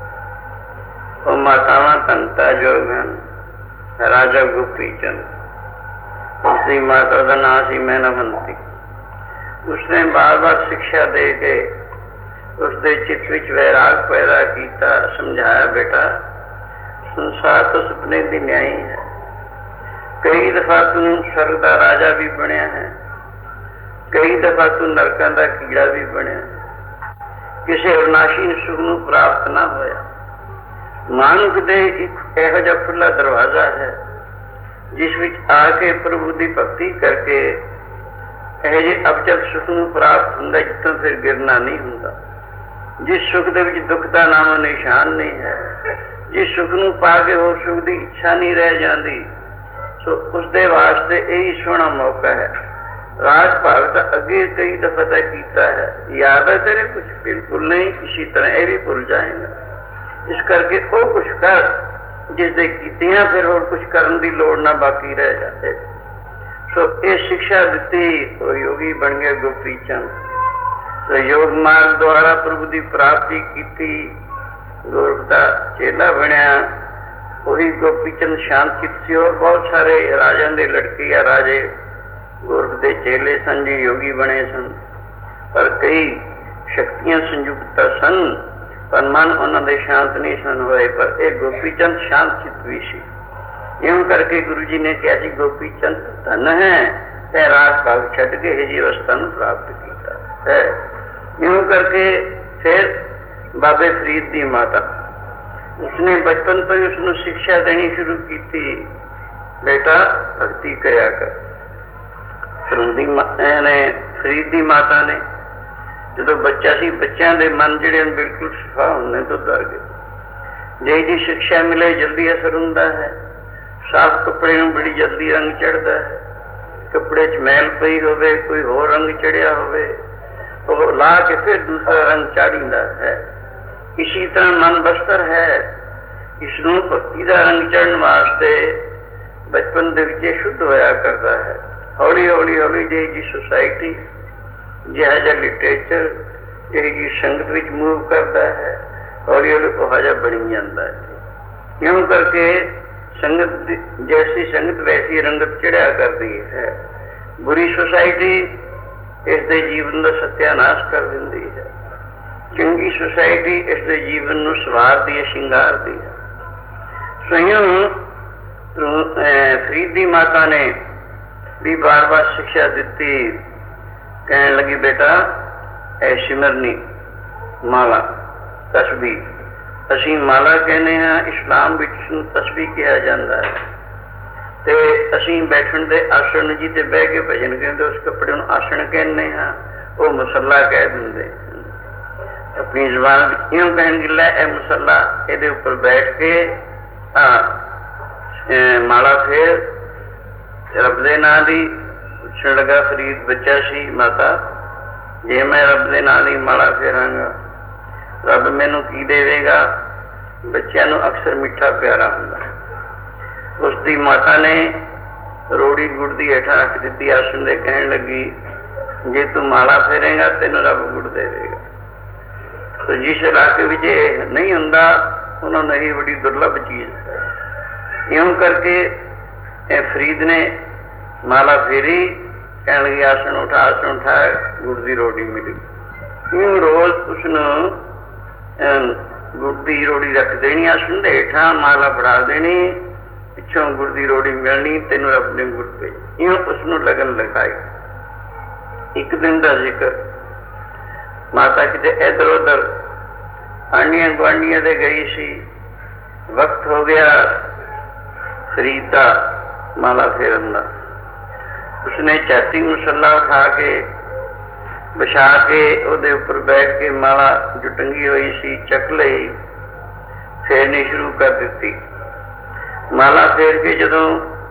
वो मातावां तंता जोगन राजा गोपी चंद, उसकी माता का नाम सी मैनावंती। उसने बार बार शिक्षा दे के उसके चित्त विच वैराग पैदा किया, समझाया बेटा संसार तो सुपने की न्यायी है। कई दफा तू स्वर्ग का राजा भी बनया है, कई दफा तू नरकों का कीड़ा भी बनया। किसी अविनाशी सुख नूं प्राप्त ना होया। मानुख दे एक इहो जिहा खुला दरवाजा है जिस विच आके प्रभु की भक्ति करके जे अबचल सुख नूं प्राप्त होंदा, जितों फिर गिरना नहीं होंदा। जिस सुख दे विच दुख का नाम निशान नहीं है, जिस सुख नूं पा के होर सुख की इच्छा नहीं रह जाती, सो उसके वास्ते यही सोहना मौका है। राज भाग का अगे कई दफा तक किया है, याद है तेरे कुछ? बिल्कुल नहीं, इसी तरह यह भी भूल जाएगा। इस करके वो कुछ कर जिससे कीतियां फिर और कुछ करने की लोड़ ना बाकी रह जाए। सो ये शिक्षा दी तो योगी बन गया गोपी चंद। तो योग मार्ग द्वारा प्रभु की प्राप्ति की, गोरख का चेला बनया। वही गोपी चंद शांत चित से और बहुत सारे राजा के लड़के या राजे गोरख के चेले सन जी योगी बने सन, पर कई शक्तियां संयुक्ता सन, पर मन उन्होंने शांत नहीं सन होए। पर एक गोपी चंद शांत चित भी सी। यूं करके गुरु जी ने कहा, गोपी चंद धन है, तै राज भाग छड़ के ही अवस्था प्राप्त किया है। यूं करके फिर बाबे फरीद की माता, उसने बचपन तो ही उसने शिक्षा देनी शुरू की थी, बेटा भक्ति करा कर। फरीद की माता ने जो बच्चा सी, बच्चों के मन जोड़े बिल्कुल सफा होने तो डर गए। जे जी शिक्षा मिले जल्दी असर होता है। साफ कपड़े में बड़ी जल्दी रंग चढ़ता है। कपड़े च मैल पई होवे, कोई होर रंग चढ़िया होवे, तो ला के फिर दूसरा रंग चाढ़ीदा है। इसी तरह मन बस्तर है, इसनों भक्ति का रंग चढ़ने वास्ते बचपन के शुद्ध होया करता है। हौली हौली हौली जी जी सोसाइटी, जिहा जा लिटरेचर, जी संगत विच मूव करता है, हौली हौली उहा जा बनी जाता है। यूं करके संगत जैसी संगत वैसी रंगत चढ़िया करती है। बुरी सोसाइटी इसके जीवन का सत्यानाश कर देती है। चंगी सोसाइटी इसके जीवन को सवारती है, श्रृंगारती है। स्वयं फरीद की माता ने भी बार बार शिक्षा दी, कहने लगी, बेटा ऐ सिमरनी माला तस्बीह, असी माला कहने हैं, इस्लाम विच तस्बीह कहा जाता है। ते असी बैठन दे आसन जी ते बह के भजन कहते, उस कपड़े नूं आसन कहने हैं, वो मुसल्ला कह देंगे। अपनी जबान यूं कहन गिला ए मुसल्ला, ये उपर बैठ के माला फेर रब दे नां दी। पुछण लगा फरीद बच्चा सी, माता जे मैं रब दे नां दी माला फेरांगा, रब मैनू की देवेगा? बच्चों नूं अक्सर मिठा प्यारा हुंदा। उसकी माता ने रोड़ी गुड़ की हेठा रख दी आसन दे, कहन लगी, जे तू माला फेरेगा तेन रब गुड़ देवेगा। तो जिस इलाके में नहीं हुंदा, उन्होंने ही बड़ी दुर्लभ चीज है। यूं करके फरीद ने माला फेरी, कहने लगी आसन उठा, गुड़ की रोटी मिली। यूं रोज उसनों गुड़ की रोटी रख देनी आसन दे हेठा, माला फड़ा देनी, पिछों गुड़ की रोटी मिलनी, तेन रब ने गुड़ पे। यूं उसनों लगन लगाई। एक दिन का जिक्र, माता किते इधर उधर आंडिया गुआढ़िया दे गई सी। वक्त हो गया फरीद का माला फेरन का। उसने छाती मुसल्ला उठा के बिछा के ਉਹਦੇ ਉੱਪਰ बैठ के माला जो टंगी हुई सी चक लई, फेरनी शुरू कर दी। माला फेर के जदों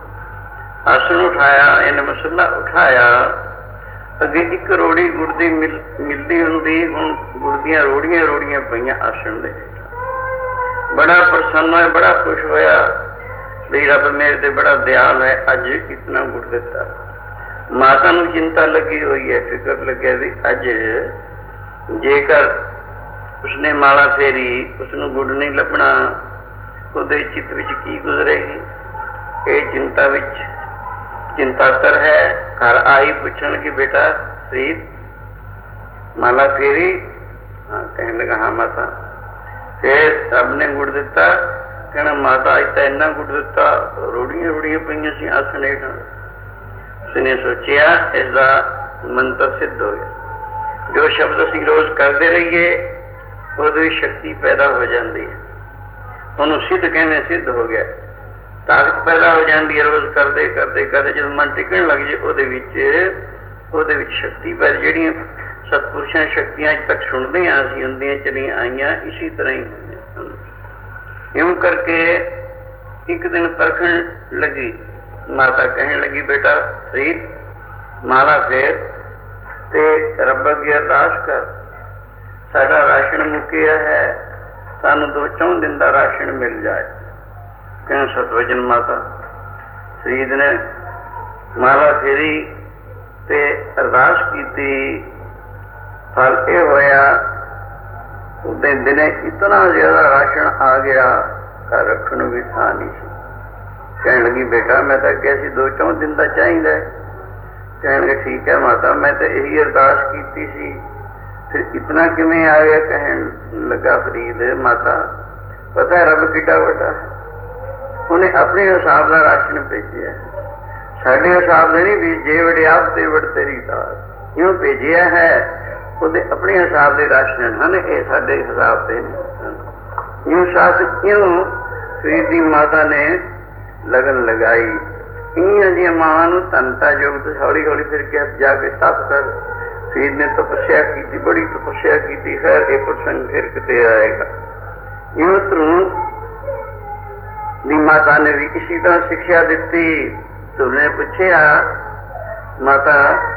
आसन उठाया, इन्हें मसला उठाया, अगे एक रोड़ी गुड़ की मिलती होंगी, हुण गुड़ दियां रोड़ियां रोड़ियां पईयां आसन दे। बड़ा प्रसन्न होया, बड़ा खुश होया, भी रब मेरे ते बड़ा दयाल है, अज इतना गुड़ दिता। माता नूं चिंता लगी हुई है, फिक्र लगे भी अज जेकर उसने माला फेरी, उसनूं गुड़ नहीं लभना, उहदे चित्त विच की गुजरेगी? ये चिंता विच चिंतातर है। घर आई पूछण कि बेटा फरीद माला फेरी? हाँ, कहने लगा हाँ माता। फिर रब ने गुड़ दिता? कहना माता अज तो इन्ना गुड़ दिता, रोड़ियां रोड़ियां पईयां सी आसन हेठां। उसने सोचिया इसका मंत्र सिद्ध हो गया। जो शब्द असीं रोज करते रहिए उहदी शक्ति पैदा हो जाती है। उन्होंने सिद्ध कहने सिद्ध हो गया, ताकत पैदा हो जाती है। रोज करते करते करते जो मन टिकन लग जाए ਉਹਦੇ ਵਿੱਚ शक्ति पैदा, ਜਿਹੜੀਆਂ सतपुरुषां शक्तियां अज तक सुनते असीं हुंदियां चलियां आईयां, इसी तरह ही होंदियां। यूं करके एक दिन परखण लगी, माता कहने लगी बेटा फरीद माला फेर ते रब अगे अरदास कर, साडा राशन मुक्या है, सानू 2-4 दिन का राशन मिल जाए। कहना सतवचन माता। फरीद ने माला फेरी ते अरदास की, फल ये होया उदे दिने इतना ज्यादा राशन आ गया घर रखने भी था नहीं सी। कहने लगी बेटा मैं तो क्या सी 2-4 दिन का चाहिए। कहने लगे ठीक है माता मैं तो यही अरदास की सी, फिर इतना किमें आ गया। कहने लगा फरीद माता पता है रब कितना बड़ा है, उन्हें अपने हिसाब का राशन भेजे, साढ़े हिसाब से नहीं भी जे बड़े आप ते बड़ तेरी दास यूं भेजे है। ਉਹਦੇ ਆਪਣੇ ਹਿਸਾਬ ਦੇ ਰਾਸ਼ਨ ਹਨ, ਇਹ ਸਾਡੇ ਹਿਸਾਬ ਦੇ ਨਹੀਂ। यूं सास क्यों फरीद की माता ने लगन लगाई। इं जी मां धनता योग हौली हौली फिर क्या जाके तप कर। फरीद ने तपस्या की, बड़ी तपस्या की। खैर ये प्रसंग फिर किते आएगा। यूं ध्रुव की माता ने भी इसी तरह शिक्षा दी। ध्रुव ने पूछा माता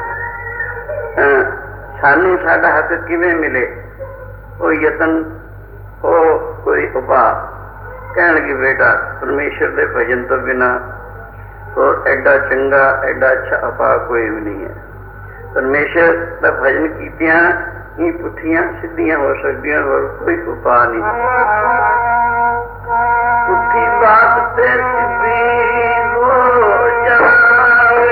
सानू साडा हक किवें मिले, कोई यतन हो कोई उपाय। कहने लगी बेटा परमेश्वर के भजन तो बिना और एडा चंगा एडा अच्छा उपाय कोई भी नहीं है। परमेश्वर का भजन कीतियां ही पुठियां सीधियां हो सकदियां और कोई उपाय नहीं। पुठी बात ते सीधी हो जावे,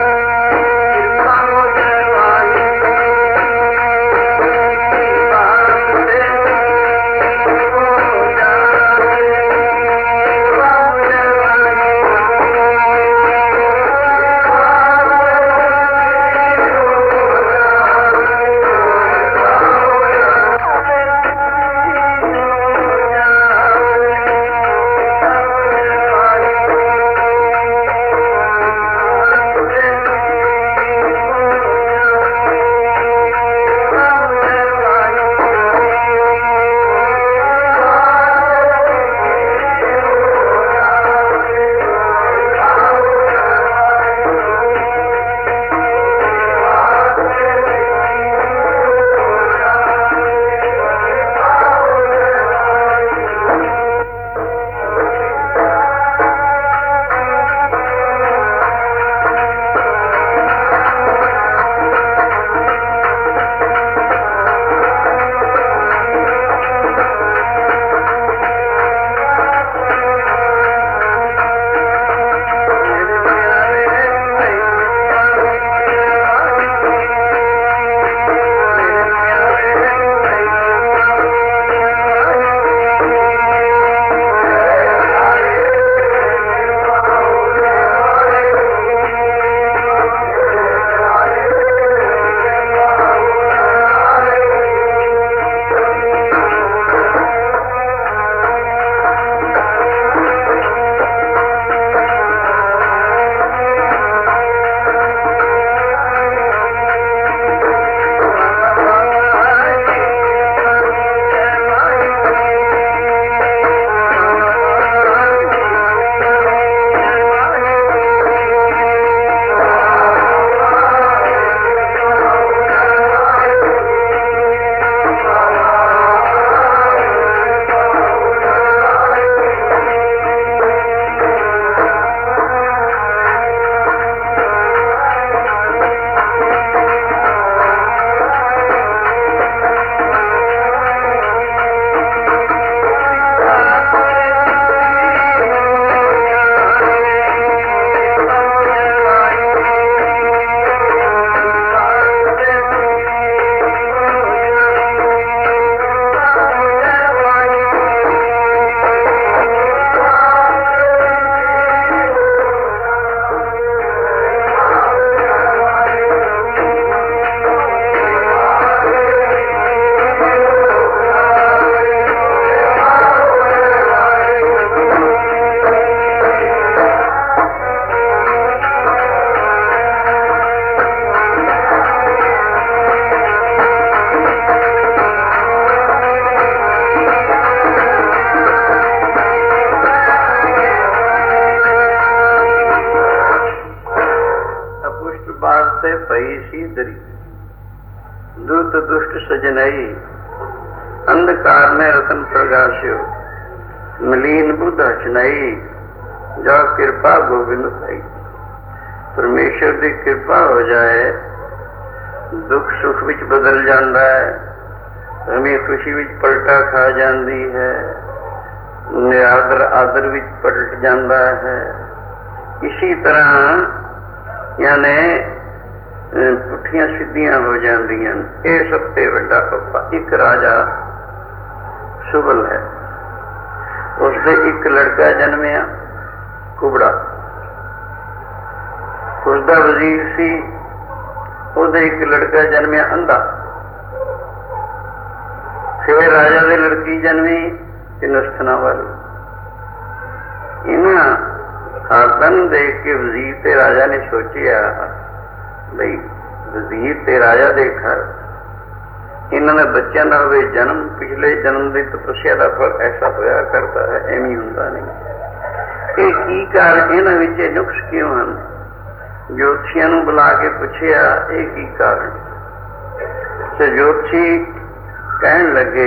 दुष्ट दुष्ट सजनई अंधकार में रतन प्रकाश्यो, मलीन बुद्ध हचनई जो कृपा गोविंद भाई। परमेश्वर की कृपा हो जाए ਦੁੱਖ ਸੁੱਖ ਵਿੱਚ ਬਦਲ ਜਾਂਦਾ ਹੈ, ਗਮੀ ਖੁਸ਼ੀ ਵਿੱਚ ਪਲਟਾ ਖਾ ਜਾਂਦੀ ਹੈ, ਨਿਰਾਦਰ ਆਦਰ ਵਿੱਚ ਪਲਟ ਜਾਂਦਾ ਹੈ। ਇਸੀ ਤਰ੍ਹਾਂ ਯਾਨੀ ਪੁੱਠੀਆਂ ਸਿੱਧੀਆਂ ਹੋ ਜਾਂਦੀਆਂ। ਇਹ ਸਭ ਤੋਂ ਵੱਡਾ ਪੱਪਾ। ਇੱਕ ਰਾਜਾ ਸੁਬਲ ਹੈ, ਉਸਦੇ ਇੱਕ ਲੜਕਾ ਜਨਮਿਆ ਕੁਬੜਾ, ਉਸਦਾ ਵਜ਼ੀਰ ਸੀ। ਉਹਦੇ ਇੱਕ ਲੜਕਾ ਜਨਮਿਆ ਅੰਧਾ। ਫਿਰ ਰਾਜਾ ਦੀ ਲੜਕੀ ਜਨਮੀ ਤਿੰਨਸਥਨਾ ਵਾਲੀ। ਇਹਨਾਂ ਹਾਲਤਾਂ ਨੂੰ ਦੇਖ ਕੇ ਵਜ਼ੀਰ ਤੇ ਰਾਜਾ ਨੇ ਸੋਚਿਆ ਬਈ ਵਜ਼ੀਰ ਤੇ ਰਾਜਾ ਦੇ ਘਰ ਇਹਨਾਂ ਦੇ ਬੱਚਿਆਂ ਦਾ ਹੋਵੇ ਜਨਮ, ਪਿਛਲੇ ਜਨਮ ਦੀ ਤਪੱਸਿਆ ਦਾ ਫਲ ਐਸਾ ਹੋਇਆ ਕਰਦਾ ਹੈ, ਐਵੇਂ ਹੁੰਦਾ ਨਹੀਂ। ਇਹ ਕੀ ਕਾਰਨ, ਇਹਨਾਂ ਵਿੱਚ ਨੁਕਸ ਕਿਉਂ ਹਨ? ਜੋਤਸ਼ੀਆਂ ਨੂੰ ਬੁਲਾ ਕੇ ਪੁੱਛਿਆ ਇਹ ਕੀ ਕਾਰਨ। ਤੇ ਜੋਤਸ਼ੀ ਕਹਿਣ ਲੱਗੇ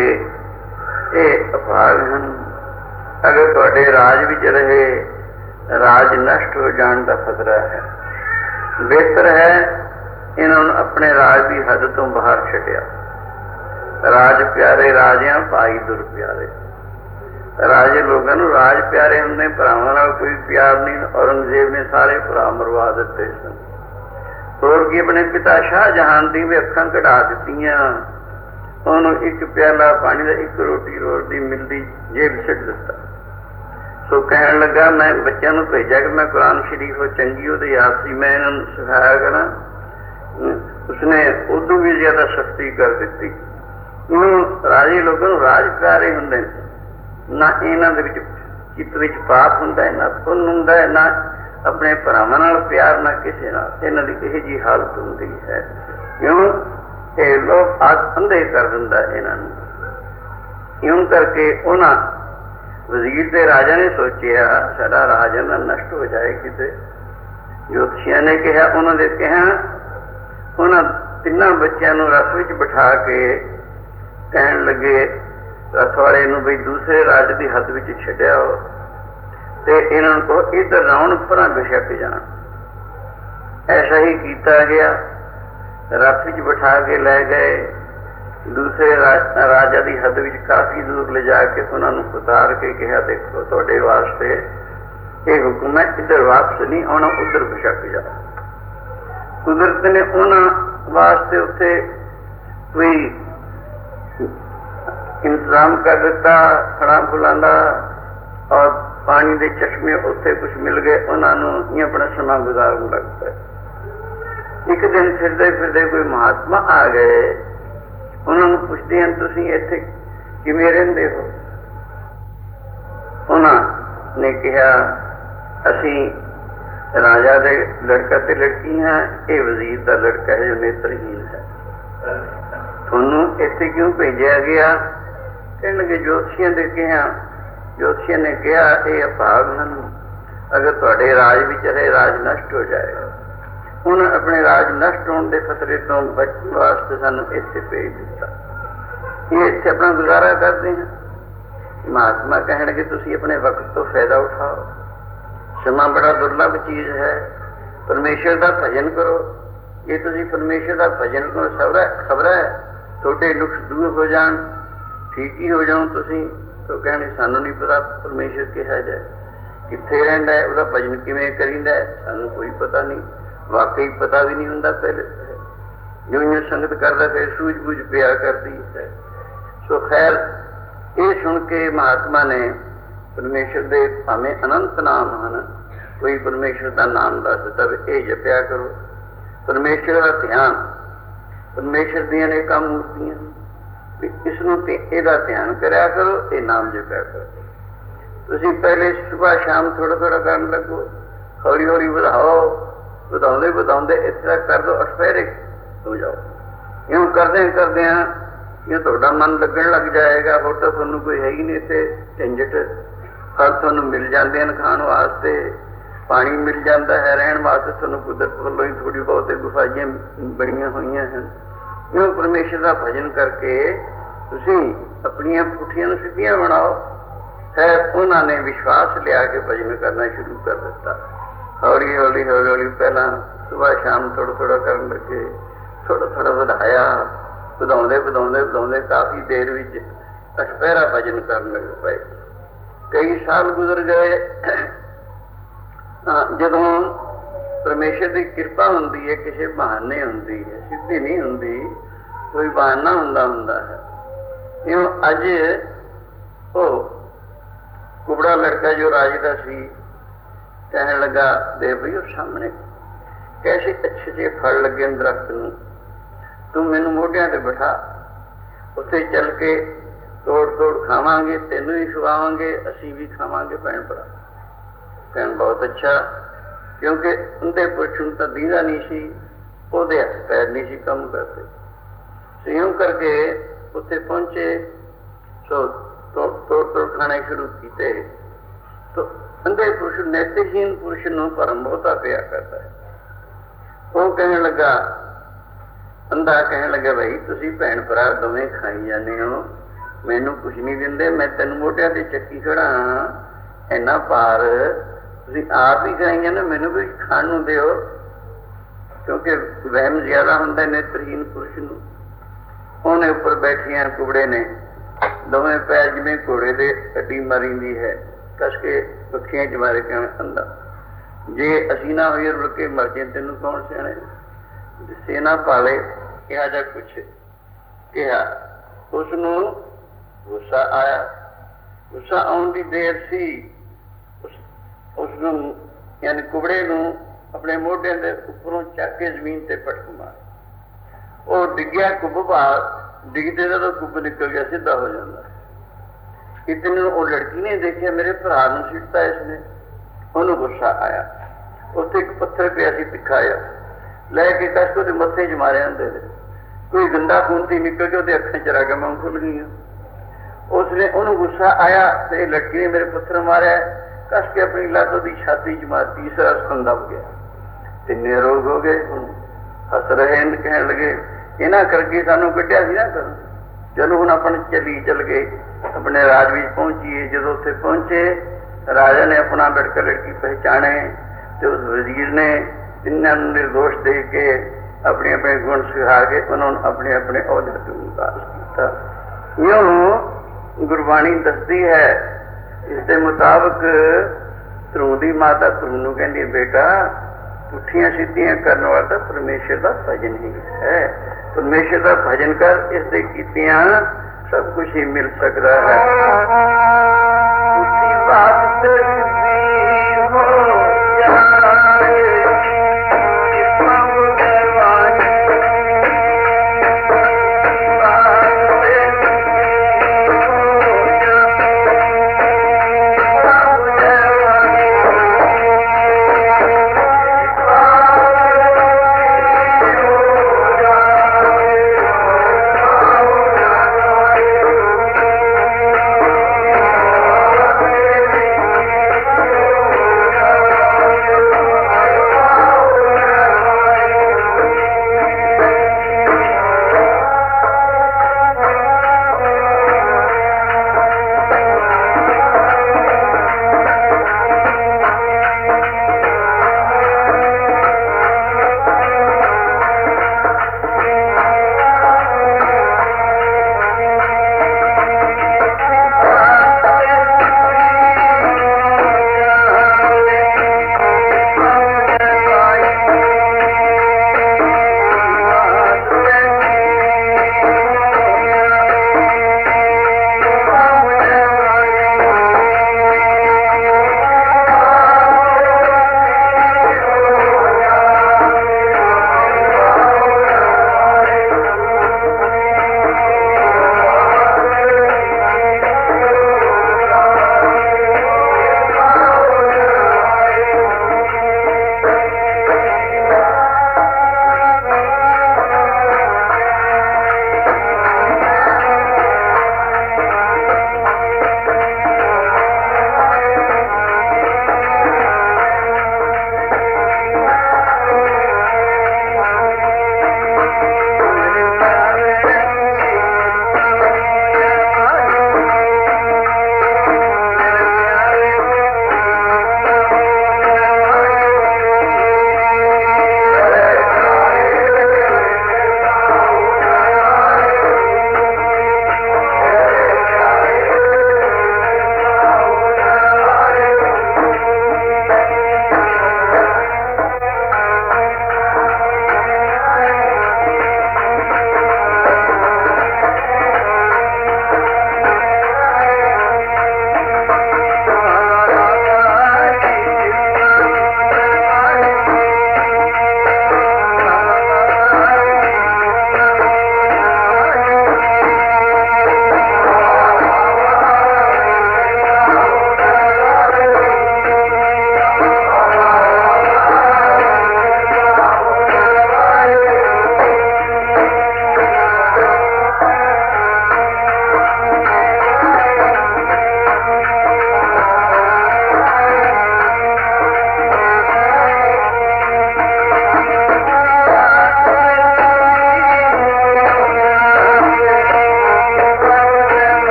ਇਹ ਅਭਾਗ ਹਨ। ਅਗਰ ਤੁਹਾਡੇ ਰਾਜ ਵਿੱਚ ਰਹੇ, ਰਾਜ ਨਸ਼ਟ ਹੋ ਜਾਣ ਦਾ ਖਤਰਾ ਹੈ। ਬਿਹਤਰ ਹੈ ਇਹਨਾਂ ਨੂੰ ਆਪਣੇ ਰਾਜ ਦੀ ਹੱਦ ਤੋਂ ਬਾਹਰ ਛੱਡਿਆ। ਰਾਜ ਪਿਆਰੇ ਰਾਜਿਆਂ ਭਾਈ ਦੁਰ ਪਿਆਰੇ। ਰਾਜੇ ਲੋਕਾਂ ਨੂੰ ਰਾਜ ਪਿਆਰੇ ਹੁੰਦੇ, ਭਰਾਵਾਂ ਨਾਲ ਕੋਈ ਪਿਆਰ ਨਹੀਂ। ਔਰੰਗਜ਼ੇਬ ਨੇ ਸਾਰੇ ਭਰਾ ਮਰਵਾ ਦਿੱਤੇ ਸਨ। ਹੋਰ ਕੀ, ਆਪਣੇ ਪਿਤਾ ਸ਼ਾਹਜਹਾਨ ਦੀ ਵੀ ਅੱਖਾਂ ਕਢਾ ਦਿੱਤੀਆਂ। ਉਹਨੂੰ ਇੱਕ ਪਿਆਲਾ ਪਾਣੀ ਦਾ, ਇੱਕ ਰੋਟੀ ਰੋਜ਼ ਦੀ ਮਿਲਦੀ ਜੇਬ ਛੱਡ ਦਿੱਤਾ। ਸੋ ਕਹਿਣ ਲੱਗਾ ਮੈਂ ਬੱਚਿਆਂ ਨੂੰ ਭੇਜਿਆ ਕਿ ਮੈਂ ਕੁਰਾਨ ਸ਼ਰੀਫ ਚੰਗੀ ਉਹਦੇ ਯਾਦ ਸੀ, ਮੈਂ ਇਹਨਾਂ ਨੂੰ ਸਿਖਾਇਆ ਕਰਾਂ। ਉਸਨੇ ਉਦੋਂ ਵੀ ਜ਼ਿਆਦਾ ਸਖਤੀ ਕਰ ਦਿੱਤੀ। ਰਾਜੇ ਲੋਕਾਂ ਨੂੰ ਰਾਜ ਪਿਆਰੇ ਹੁੰਦੇ ਨੇ, ਨਾ ਇਹਨਾਂ ਦੇ ਵਿੱਚ ਚਿੱਤ ਵਿੱਚ ਪਾਪ ਹੁੰਦਾ ਹੈ, ਨਾ ਪੁੰਨ ਹੁੰਦਾ ਹੈ, ਨਾ ਆਪਣੇ ਭਰਾਵਾਂ ਨਾਲ ਪਿਆਰ, ਨਾ ਕਿਸੇ ਨਾਲ। ਇਹਨਾਂ ਦੀ ਇਹੋ ਜਿਹੀ ਹਾਲਤ ਹੁੰਦੀ ਹੈ। ਕਿਉਂ? ਇਹ ਲੋਕ ਆਪ ਅੰਧੇ ਕਰ ਦਿੰਦਾ ਇਹਨਾਂ ਨੂੰ। ਇਉਂ ਕਰਕੇ ਉਹਨਾਂ ਵਜ਼ੀਰ ਤੇ ਰਾਜਾ ਨੇ ਸੋਚਿਆ ਸਾਡਾ ਰਾਜ ਨਾ ਨਸ਼ਟ ਹੋ ਜਾਏ ਕਿਤੇ। ਜੋਤਸ਼ੀਆਂ ਨੇ ਕਿਹਾ, ਉਹਨਾਂ ਦੇ ਕਿਹਾ, ਉਹਨਾਂ ਤਿੰਨਾਂ ਬੱਚਿਆਂ ਨੂੰ ਰਥ ਵਿੱਚ ਬਿਠਾ ਕੇ ਕਹਿਣ ਲੱਗੇ ਰਥ ਵਾਲੇ ਨੂੰ ਬਈ ਦੂਸਰੇ ਰਾਜ ਦੀ ਹੱਦ ਵਿੱਚ ਛੱਡਿਆ ਹੋ ਤੇ ਇਹਨਾਂ ਨੂੰ ਕਹੋ ਇੱਧਰ ਆਉਣ, ਪਰਾਂ ਬੇਸ਼ੱਕ ਜਾਣ। ਐਸਾ ਹੀ ਕੀਤਾ ਗਿਆ। ਰਥ ਵਿੱਚ ਬਿਠਾ ਕੇ ਲੈ ਗਏ ਦੂਸਰੇ ਰਾਜਾ ਦੀ ਹੱਦ ਵਿੱਚ ਕਾਫੀ ਦੂਰ ਲਿਜਾ ਕੇ ਉਹਨਾਂ ਨੂੰ ਉਤਾਰ ਕੇ ਕਿਹਾ ਦੇਖੋ ਤੁਹਾਡੇ ਵਾਸਤੇ ਇਹ ਹੁਕਮ ਹੈ, ਇੱਧਰ ਵਾਪਸ ਨਹੀਂ ਆਉਣਾ, ਉੱਧਰ ਬੇਸ਼ੱਕ ਜਾ। ਕੁਦਰਤ ਨੇ ਉਹਨਾਂ ਵਾਸਤੇ ਉੱਥੇ ਕੋਈ ਇੰਤਜ਼ਾਮ ਕਰ ਦਿੱਤਾ, ਫਲਾਂ ਫੁੱਲਾਂ ਦਾ ਔਰ ਪਾਣੀ ਦੇ ਚਸ਼ਮੇ ਉੱਥੇ ਕੁਛ ਮਿਲ ਗਏ। ਉਹਨਾਂ ਨੂੰ ਆਪਣਾ ਸਮਾਂ ਗੁਜ਼ਾਰਨ ਲੱਗ ਪਏ। ਇੱਕ ਦਿਨ ਫਿਰਦੇ ਫਿਰਦੇ ਕੋਈ ਮਹਾਤਮਾ ਆ ਗਏ। ਉਹਨਾਂ ਨੂੰ ਪੁੱਛਦੇ ਹਨ ਤੁਸੀਂ ਇੱਥੇ ਕਿਵੇਂ ਰਹਿੰਦੇ ਹੋ? ਉਹਨਾਂ ਨੇ ਕਿਹਾ ਅਸੀਂ ਰਾਜਾ ਦੇ ਲੜਕਾ ਤੇ ਲੜਕੀ ਹਾਂ, ਇਹ ਵਜ਼ੀਰ ਦਾ ਲੜਕਾ ਹੈ ਜੋ ਨੇਤਰਹੀਨ ਹੈ। ਤੁਹਾਨੂੰ ਇੱਥੇ ਕਿਉਂ ਭੇਜਿਆ ਗਿਆ? ਕਹਿਣ ਲੱਗੇ ਜੋਤਸ਼ੀਆਂ ਦੇ ਕਿਹਾ। ਜੋਤਸ਼ੀਆਂ ਨੇ ਕਿਹਾ ਇਹ ਅਭਾਗ ਹਨ, ਅਗਰ ਤੁਹਾਡੇ ਰਾਜ ਵਿੱਚ ਰਹੇ ਰਾਜ ਨਸ਼ਟ ਹੋ ਜਾਏਗਾ। ਹੁਣ ਆਪਣੇ ਰਾਜ ਨਸ਼ਟ ਹੋਣ ਦੇ ਖਤਰੇ ਤੋਂ ਬਚਣ ਵਾਸਤੇ ਸਾਨੂੰ ਇੱਥੇ ਭੇਜ ਦਿੱਤਾ। ਇਹ ਇੱਥੇ ਆਪਣਾ ਗੁਜ਼ਾਰਾ ਕਰਦੇ ਹਾਂ। ਮਹਾਤਮਾ ਕਹਿਣਗੇ ਤੁਸੀਂ ਆਪਣੇ ਵਕਤ ਤੋਂ ਫਾਇਦਾ ਉਠਾਓ। ਸਮਾਂ ਬੜਾ ਦੁਰਲਭ ਚੀਜ਼ ਹੈ। ਪਰਮੇਸ਼ਰ ਦਾ ਭਜਨ ਕਰੋ। ਜੇ ਤੁਸੀਂ ਪਰਮੇਸ਼ਰ ਦਾ ਭਜਨ ਕਰੋ, ਖਬਰ ਹੈ ਤੁਹਾਡੇ ਨੁਕਸ ਦੂਰ ਹੋ ਜਾਣ, ਠੀਕ ਹੀ ਹੋ ਜਾਓ ਤੁਸੀਂ। ਤਾਂ ਕਹਿਣੇ ਸਾਨੂੰ ਨਹੀਂ ਪਤਾ ਪਰਮੇਸ਼ਰ ਕਿਹਾ ਜਾਏ, ਕਿੱਥੇ ਰਹਿੰਦਾ ਹੈ, ਉਹਦਾ ਭਜਨ ਕਿਵੇਂ ਕਰੀਦਾ ਹੈ, ਸਾਨੂੰ ਕੋਈ ਪਤਾ ਨਹੀਂ। ਵਾਕਈ ਪਤਾ ਵੀ ਨਹੀਂ ਹੁੰਦਾ। ਪਹਿਲੇ ਜਿਉਂ ਸੰਗਤ ਕਰਦਾ ਫਿਰ ਸੂਝ ਬੂਝ ਪਿਆ ਕਰਦੀ ਹੈ। ਸੋ ਖੈਰ ਇਹ ਸੁਣ ਕੇ ਮਹਾਤਮਾ ਨੇ ਪਰਮੇਸ਼ਰ ਦੇ ਭਾਵੇਂ ਅਨੰਤ ਨਾਮ ਹਨ, ਕੋਈ ਪਰਮੇਸ਼ਰ ਦਾ ਨਾਮ ਦੱਸ ਦਿੱਤਾ ਵੀ ਇਹ ਜਪਿਆ ਕਰੋ। ਪਰਮੇਸ਼ਰ ਦਾ ਧਿਆਨ, ਪਰਮੇਸ਼ਰ ਦੀਆਂ ਅਨੇਕਾਂ ਮੂਰਤੀਆਂ, ਵੀ ਇਸ ਨੂੰ ਇਹਦਾ ਧਿਆਨ ਕਰਿਆ ਕਰੋ, ਇਹ ਨਾਮ ਜਪਿਆ ਕਰੋ। ਤੁਸੀਂ ਪਹਿਲੇ ਸੁਬਾਹ ਸ਼ਾਮ ਥੋੜਾ ਥੋੜਾ ਕਰਨ ਲੱਗੋ, ਹੌਲੀ ਹੌਲੀ ਵਧਾਓ। ਵਧਾਉਂਦੇ ਵਧਾਉਂਦੇ ਇਸ ਤਰ੍ਹਾਂ ਕਰ ਦਿਓ ਅਸਫੈਰਿਕ ਹੋ ਜਾਓ। ਇਉਂ ਕਰਦੇ ਕਰਦਿਆਂ ਇਹ ਤੁਹਾਡਾ ਮਨ ਲੱਗਣ ਲੱਗ ਜਾਏਗਾ। ਹੋਰ ਤਾਂ ਤੁਹਾਨੂੰ ਕੋਈ ਹੈ ਹੀ ਨਹੀਂ ਇੱਥੇ ਝੰਜਟ। ਫਲ ਤੁਹਾਨੂੰ ਮਿਲ ਜਾਂਦੇ ਹਨ ਖਾਣ ਵਾਸਤੇ, ਪਾਣੀ ਮਿਲ ਜਾਂਦਾ ਹੈ ਰਹਿਣ ਵਾਸਤੇ। ਤੁਹਾਨੂੰ ਕੁਦਰਤ ਵੱਲੋਂ ਹੀ ਥੋੜ੍ਹੀ ਬਹੁਤ ਗੁਫਾਈਆਂ ਬਣੀਆਂ ਹੋਈਆਂ ਹਨ। ਇਉਂ ਪਰਮੇਸ਼ਰ ਦਾ ਭਜਨ ਕਰਕੇ ਤੁਸੀਂ ਆਪਣੀਆਂ ਪੁੱਠੀਆਂ ਨੂੰ ਸਿੱਧੀਆਂ ਬਣਾਓ। ਹੈ ਉਹਨਾਂ ਨੇ ਵਿਸ਼ਵਾਸ ਲਿਆ ਕੇ ਭਜਨ ਕਰਨਾ ਸ਼ੁਰੂ ਕਰ ਦਿੱਤਾ। ਹੌਲੀ ਹੌਲੀ ਹੌਲੀ ਹੌਲੀ ਪਹਿਲਾਂ ਸੁਬਾਹ ਸ਼ਾਮ ਥੋੜਾ ਥੋੜਾ ਕਰਨ ਲੱਗੇ, ਥੋੜਾ ਥੋੜਾ ਵਧਾਇਆ। ਵਧਾਉਂਦੇ ਵਧਾਉਂਦੇ ਵਧਾਉਂਦੇ ਕਾਫੀ ਦੇਰ ਵਿੱਚ ਅਠਪਹਿਰਾ ਭਜਨ ਕਰਨ ਲੱਗ ਪਏ। ਕਈ ਸਾਲ ਗੁਜ਼ਰ ਗਏ। ਜਦੋਂ ਪਰਮੇਸ਼ਰ ਦੀ ਕਿਰਪਾ ਹੁੰਦੀ ਹੈ, ਕਿਸੇ ਬਹਾਨੇ ਹੁੰਦੀ ਹੈ, ਸਿੱਧੀ ਨਹੀਂ ਹੁੰਦੀ, ਕੋਈ ਬਹਾਨਾ ਹੁੰਦਾ ਹੈ। ਇਉਂ ਅੱਜ ਉਹ ਕੁਬੜਾ ਲੜਕਾ ਜੋ ਰਾਜ ਦਾ ਸੀ ਕਹਿਣ ਲੱਗਾ, ਦੇਖ ਬਈ ਉਹ ਸਾਹਮਣੇ ਕੈਸੇ ਅੱਛੇ ਜਿਹੇ ਫਲ ਲੱਗੇ ਦਰਖਤ ਨੂੰ, ਤੂੰ ਮੈਨੂੰ ਮੋਢਿਆਂ ਤੇ ਬਿਠਾ, ਉੱਥੇ ਚੱਲ ਕੇ ਤੋੜ ਤੋੜ ਖਾਵਾਂਗੇ, ਤੈਨੂੰ ਵੀ ਖਵਾਵਾਂਗੇ, ਅਸੀਂ ਵੀ ਖਾਵਾਂਗੇ ਭੈਣ ਭਰਾ। ਕਹਿਣ ਬਹੁਤ ਅੱਛਾ, ਕਿਉਂਕਿ ਉਹਦੇ ਪੁਰਸ਼ ਨੂੰ ਤਾਂ ਦੀਦਾ ਨਹੀਂ ਸੀ, ਉਹਦੇ ਹੱਥ ਪੈਰ ਨਹੀਂ ਸੀ ਕੰਮ ਕਰਦੇ। ਇਉਂ ਕਰਕੇ ਉੱਥੇ ਪਹੁੰਚੇ, ਸੋ ਤੋੜ ਖਾਣੇ ਸ਼ੁਰੂ ਕੀਤੇ। ਤੋ ਅੰਧੇ ਪੁਰਸ਼ ਨੈਤਿਕਹੀਨ ਪੁਰਸ਼ ਨੂੰ ਭਰਮ ਬਹੁਤਾ ਪਿਆ ਕਰਦਾ ਹੈ। ਉਹ ਕਹਿਣ ਲੱਗਾ, ਅੰਧਾ ਕਹਿਣ ਲੱਗਾ, ਬਈ ਤੁਸੀਂ ਭੈਣ ਭਰਾ ਦੋਵੇਂ ਖਾਈ ਜਾਂਦੇ ਹੋ, ਮੈਨੂੰ ਕੁਛ ਨਹੀਂ ਦਿੰਦੇ, ਮੈਂ ਤੈਨੂੰ ਮੋਢਿਆਂ ਤੇ ਚੱਕੀ ਖੜਾ, ਇੰਨਾ ਭਾਰ ਤੁਸੀਂ ਆਪ ਹੀ ਖਾਈ ਜਾਂਦੇ, ਮੈਨੂੰ ਵੀ ਖਾਣ ਨੂੰ ਦਿਓ। ਕਿਉਂਕਿ ਵਹਿਮ ਜ਼ਿਆਦਾ ਹੁੰਦਾ ਨੇਤਰਹੀਨ ਪੁਰਸ਼ ਨੂੰ। ਉਹਨੇ ਉੱਪਰ ਬੈਠੀਆਂ ਕੁਬੜੇ ਨੇ ਦੋਵੇਂ ਪੈਰ ਜਿਵੇਂ ਘੋੜੇ ਦੇ ਅੱਡੀ ਮਾਰੀਂਦੀ ਹੈ, ਕਸ ਕੇ ਪੱਖੀਆਂ ਚ ਮਾਰੇ। ਕਿਵੇਂ ਅੰਦਾ, ਜੇ ਅਸੀਂ ਨਾ ਹੋਈਏ ਰੁੜ ਕੇ ਮਰ ਜੇ, ਤੈਨੂੰ ਕੌਣ ਸਿਆਣੇ, ਦਿਸੇ ਨਾ ਪਾਲੇ, ਕਿਹਾ ਜਾ ਕੁਛ ਕਿਹਾ। ਉਸਨੂੰ ਗੁੱਸਾ ਆਇਆ। ਗੁੱਸਾ ਆਉਣ ਦੀ ਦੇਰ ਸੀ। ਉਸਨੂੰ ਯਾਨੀ ਕੁਬੜੇ ਨੂੰ ਆਪਣੇ ਮੋਢਿਆਂ ਦੇ ਉੱਪਰੋਂ ਚੱਕ ਕੇ ਜ਼ਮੀਨ ਤੇ ਪਟਕ ਮਾਰ। ਉਹ ਡਿੱਗਿਆ, ਕੁੱਬ ਭਾਰ ਡਿੱਗਦੇ ਦਾ ਕੁੱਬ ਨਿਕਲ ਗਿਆ, ਸਿੱਧਾ ਹੋ ਜਾਂਦਾ। ਇਤਨੇ ਉਹ ਲੜਕੀ ਨੇ ਦੇਖਿਆ, ਮੇਰੇ ਭਰਾ ਨੂੰ ਸਿੱਟਤਾ ਇਸਨੇ। ਉਹਨੂੰ ਗੁੱਸਾ ਆਇਆ। ਉੱਥੇ ਇੱਕ ਪੱਥਰ ਪਿਆ ਸੀ ਤਿੱਖਾ ਜਿਹਾ, ਲੈ ਕੇ ਕਸ ਕੇ ਉਹਦੇ ਮੱਥੇ 'ਚ ਮਾਰਿਆ ਹੁੰਦੇ ਨੇ। ਕੋਈ ਗੰਦਾ ਖੂਨ ਤੀ ਨਿਕਲ ਕੇ ਉਹਦੇ ਅੱਖਾਂ 'ਚ ਰਗਮਾਂ ਖੁੱਲ ਗਈਆਂ। ਉਸਨੇ ਉਹਨੂੰ ਗੁੱਸਾ ਆਇਆ ਤੇ ਇਹ ਲੜਕੀ ਨੇ ਮੇਰੇ ਪੱਥਰ ਮਾਰਿਆ, ਕਸ ਕੇ ਆਪਣੀ ਲੱਤ ਉਹਦੀ ਛਾਤੀ 'ਚ ਮਾਰ, ਤੀਸਰਾ ਸਖੰਦਾ ਹੋ ਗਿਆ। ਤਿੰਨੇ ਰੋਗ ਹੋ ਗਏ। ਹੁਣ ਹੱਸ ਰਹੇ ਨੇ, ਕਹਿਣ ਲੱਗੇ, ਇਹਨਾਂ ਕਰਕੇ ਸਾਨੂੰ ਕੱਢਿਆ ਸੀ ਨਾ ਕਰ, ਚਲੋ ਹੁਣ ਆਪਾਂ ਚੱਲ ਗਏ, ਆਪਣੇ ਰਾਜ ਵਿੱਚ ਪਹੁੰਚੀਏ। ਜਦੋਂ ਉੱਥੇ ਪਹੁੰਚੇ, ਰਾਜਾ ਨੇ ਆਪਣਾ ਲੜਕਾ ਲੜਕੀ ਪਹਿਚਾਣੇ ਤੇ ਉਸ ਵਜ਼ੀਰ ਨੇ ਤਿੰਨਾਂ ਨੂੰ ਨਿਰਦੋਸ਼ ਦੇ ਕੇ ਆਪਣੇ ਆਪਣੇ ਗੁਣ ਸਿਖਾ ਕੇ ਉਹਨਾਂ ਨੂੰ ਆਪਣੇ ਆਪਣੇ ਅਹੁਦੇ ਤੋਂ ਮੁਕਾਬਲ ਕੀਤਾ। ਇਉਂ ਗੁਰਬਾਣੀ ਦੱਸਦੀ ਹੈ। ਇਸ ਦੇ ਮੁਤਾਬਕ ਧਰੂ ਦੀ ਮਾਤਾ ਧਰੂ ਨੂੰ ਕਹਿੰਦੀ, ਬੇਟਾ ਪੁੱਠੀਆਂ ਸਿੱਧੀਆਂ ਕਰਨ ਵਾਲਾ ਤਾਂ ਪਰਮੇਸ਼ਰ ਦਾ ਭਜਨ ਹੀ ਹੈ। ਪਰਮੇਸ਼ਰ ਦਾ ਭਜਨ ਕਰ, ਇਸ ਦੇ ਕੀਤਿਆਂ ਸਭ ਕੁਛ ਹੀ ਮਿਲ ਸਕਦਾ ਹੈ। ਪੁੱਠੀ ਬਾਤ ਤੇ ਸਿੱਧੀ ਹੋ ਜਾਏ,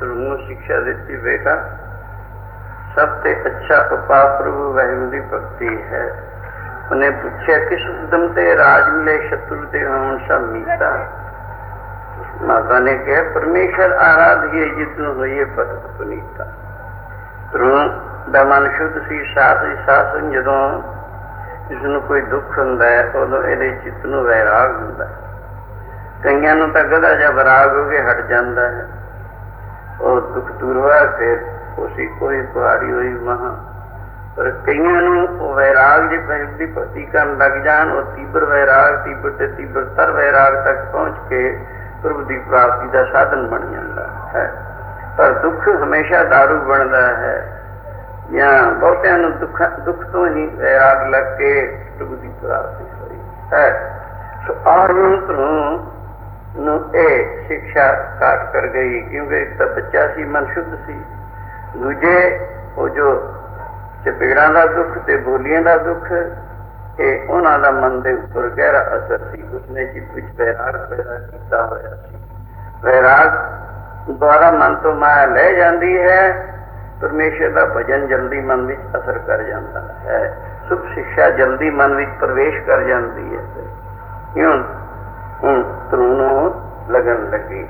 ध्रुव शिक्षा दी, बेटा सबसे अच्छा उपाय प्रभु वाहिगुरु की भक्ति है। उन्हें पूछा किस उद्यम से राज मिले शत्रु ते होण सब मीता। माता ने कहा परमेश्वर आराधिए जितनु होइए पत पुनीता। ध्रुव ਦਾ ਮਨ ਸ਼ੁੱਧ ਸੀ, ਸਾਸ ਜਦੋਂ ਇਸਨੂੰ ਕੋਈ ਦੁੱਖ ਹੁੰਦਾ ਹੈ ਉਦੋਂ ਇਹਦੇ ਚਿੱਤ ਨੂੰ ਵੈਰਾਗ ਹੁੰਦਾ ਹੈ। ਕਈਆਂ ਨੂੰ ਤਾਂ ਗਧਾ ਜਾਂ ਵੈਰਾਗ ਹੋ ਕੇ ਹਟ ਜਾਂਦਾ ਹੈ, ਉਹ ਦੁੱਖ ਦੂਰ ਹੋਇਆ ਫਿਰ ਉਸੀ ਕੋਈ ਕੁਆਰੀ ਹੋਈ ਮਹਾਂ। ਪਰ ਕਈਆਂ ਨੂੰ ਉਹ ਵੈਰਾਗ ਜੇ ਪ੍ਰਭੂ ਦੀ ਭਗਤੀ ਕਰਨ ਲੱਗ ਜਾਣ, ਉਹ ਤੀਬਰ ਵੈਰਾਗ ਤੀਬਰ ਤੇ ਤੀਬਰਤਰ ਵੈਰਾਗ ਤੱਕ ਪਹੁੰਚ ਕੇ ਪ੍ਰਭੂ ਦੀ ਪ੍ਰਾਪਤੀ ਦਾ ਸਾਧਨ ਬਣ ਜਾਂਦਾ ਹੈ। ਪਰ ਦੁੱਖ ਹਮੇਸ਼ਾ ਦਾਰੂ ਬਣਦਾ ਹੈ, ਜਾਂ ਬਹੁਤਿਆਂ ਨੂੰ ਦੁੱਖ ਤੋਂ ਹੀ ਵੈਰਾਗ ਲੱਗ ਕੇ ਪ੍ਰਭੂ ਦੀ ਪ੍ਰਾਪਤੀ ਹੋਈ ਹੈ। ਸੋ ਆਰੰਭ ਨੂੰ ਇਹ ਸਿੱਖਿਆ ਘਾਟ ਕਰ ਗਈ, ਕਿਉਂਕਿ ਇੱਕ ਤਾਂ ਬੱਚਾ ਸੀ, ਮਨ ਸ਼ੁੱਧ ਸੀ, ਦੂਜੇ ਉਹ ਜੋ ਚਪੇੜਾਂ ਦਾ ਦੁੱਖ ਤੇ ਬੋਲੀਆਂ ਦਾ ਦੁੱਖ, ਇਹ ਉਹਨਾਂ ਦਾ ਮਨ ਦੇ ਉੱਪਰ ਗਹਿਰਾ ਅਸਰ ਸੀ। ਉਸਨੇ ਚਿੱਤ ਵਿੱਚ ਵੈਰਾਗ ਪੈਦਾ ਕੀਤਾ ਹੋਇਆ ਸੀ। ਵੈਰਾਗ ਦੁਆਰਾ ਮਨ ਤੋਂ ਮਾਇਆ ਲੈ ਜਾਂਦੀ ਹੈ, ਪਰਮੇਸ਼ਰ ਦਾ ਭਜਨ ਜਲਦੀ ਮਨ ਵਿੱਚ ਅਸਰ ਕਰ ਜਾਂਦਾ ਹੈ। ਸੁਖ ਸਿੱਖਿਆ ਜਲਦੀ ਮਨ ਵਿੱਚ ਪ੍ਰਵੇਸ਼ ਕਰ ਜਾਂਦੀ ਹੈ। ਕਿਉਂ ਹੁਣ ਧਰੂ ਨੂੰ ਲੱਗਣ ਲੱਗੀ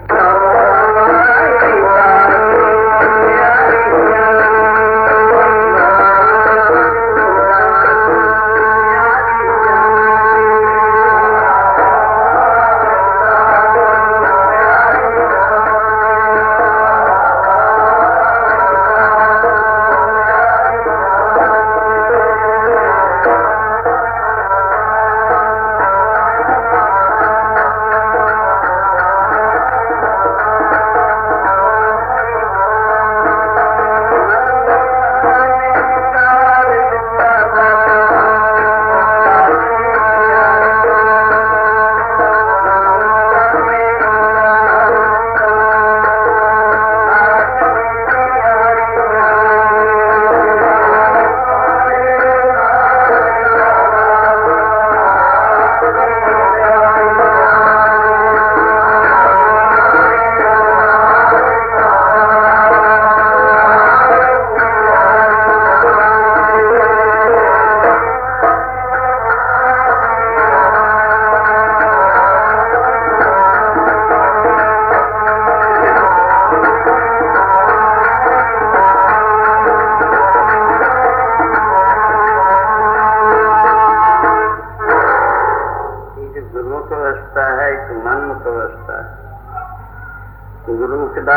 ਗੁਰਮੁਖ ਦਾ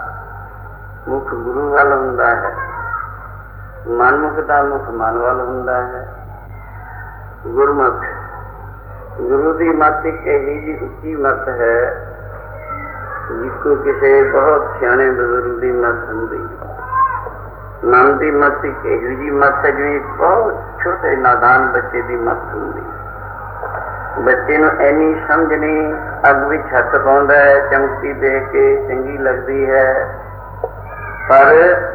ਮੁਖ ਗੁਰੂ ਵੱਲ ਹੁੰਦਾ ਹੈ, ਮਨਮੁਖ ਦਾ ਮੁਖ ਮਨ ਵੱਲ ਹੁੰਦਾ ਹੈ। ਗੁਰਮੁਖ ਗੁਰੂ ਦੀ ਮੱਤ ਇੱਕ ਇਹੀ ਜਿਹੀ ਉੱਚੀ ਮੱਤ ਹੈ ਜਿਸਨੂੰ ਕਿਸੇ ਬਹੁਤ ਸਿਆਣੇ ਬਜ਼ੁਰਗ ਦੀ ਮੱਤ ਹੁੰਦੀ ਹੈ। ਮਨ ਦੀ ਮੱਤ ਇੱਕ ਇਹੋ ਜਿਹੀ ਮੱਤ ਹੈ ਜਿਵੇਂ ਬਹੁਤ ਛੋਟੇ ਨਾਦਾਨ ਬੱਚੇ ਦੀ ਮੱਤ ਹੁੰਦੀ ਹੈ। ਬੱਚੇ ਨੂੰ ਇੰਨੀ ਸਮਝ ਨਹੀਂ, ਅੱਗ ਵਿੱਚ ਹੱਥ ਪਾਉਂਦਾ ਹੈ, ਚਮਕਦੀ ਦੇਖ ਕੇ ਚੰਗੀ ਲੱਗਦੀ ਹੈ, ਪਰ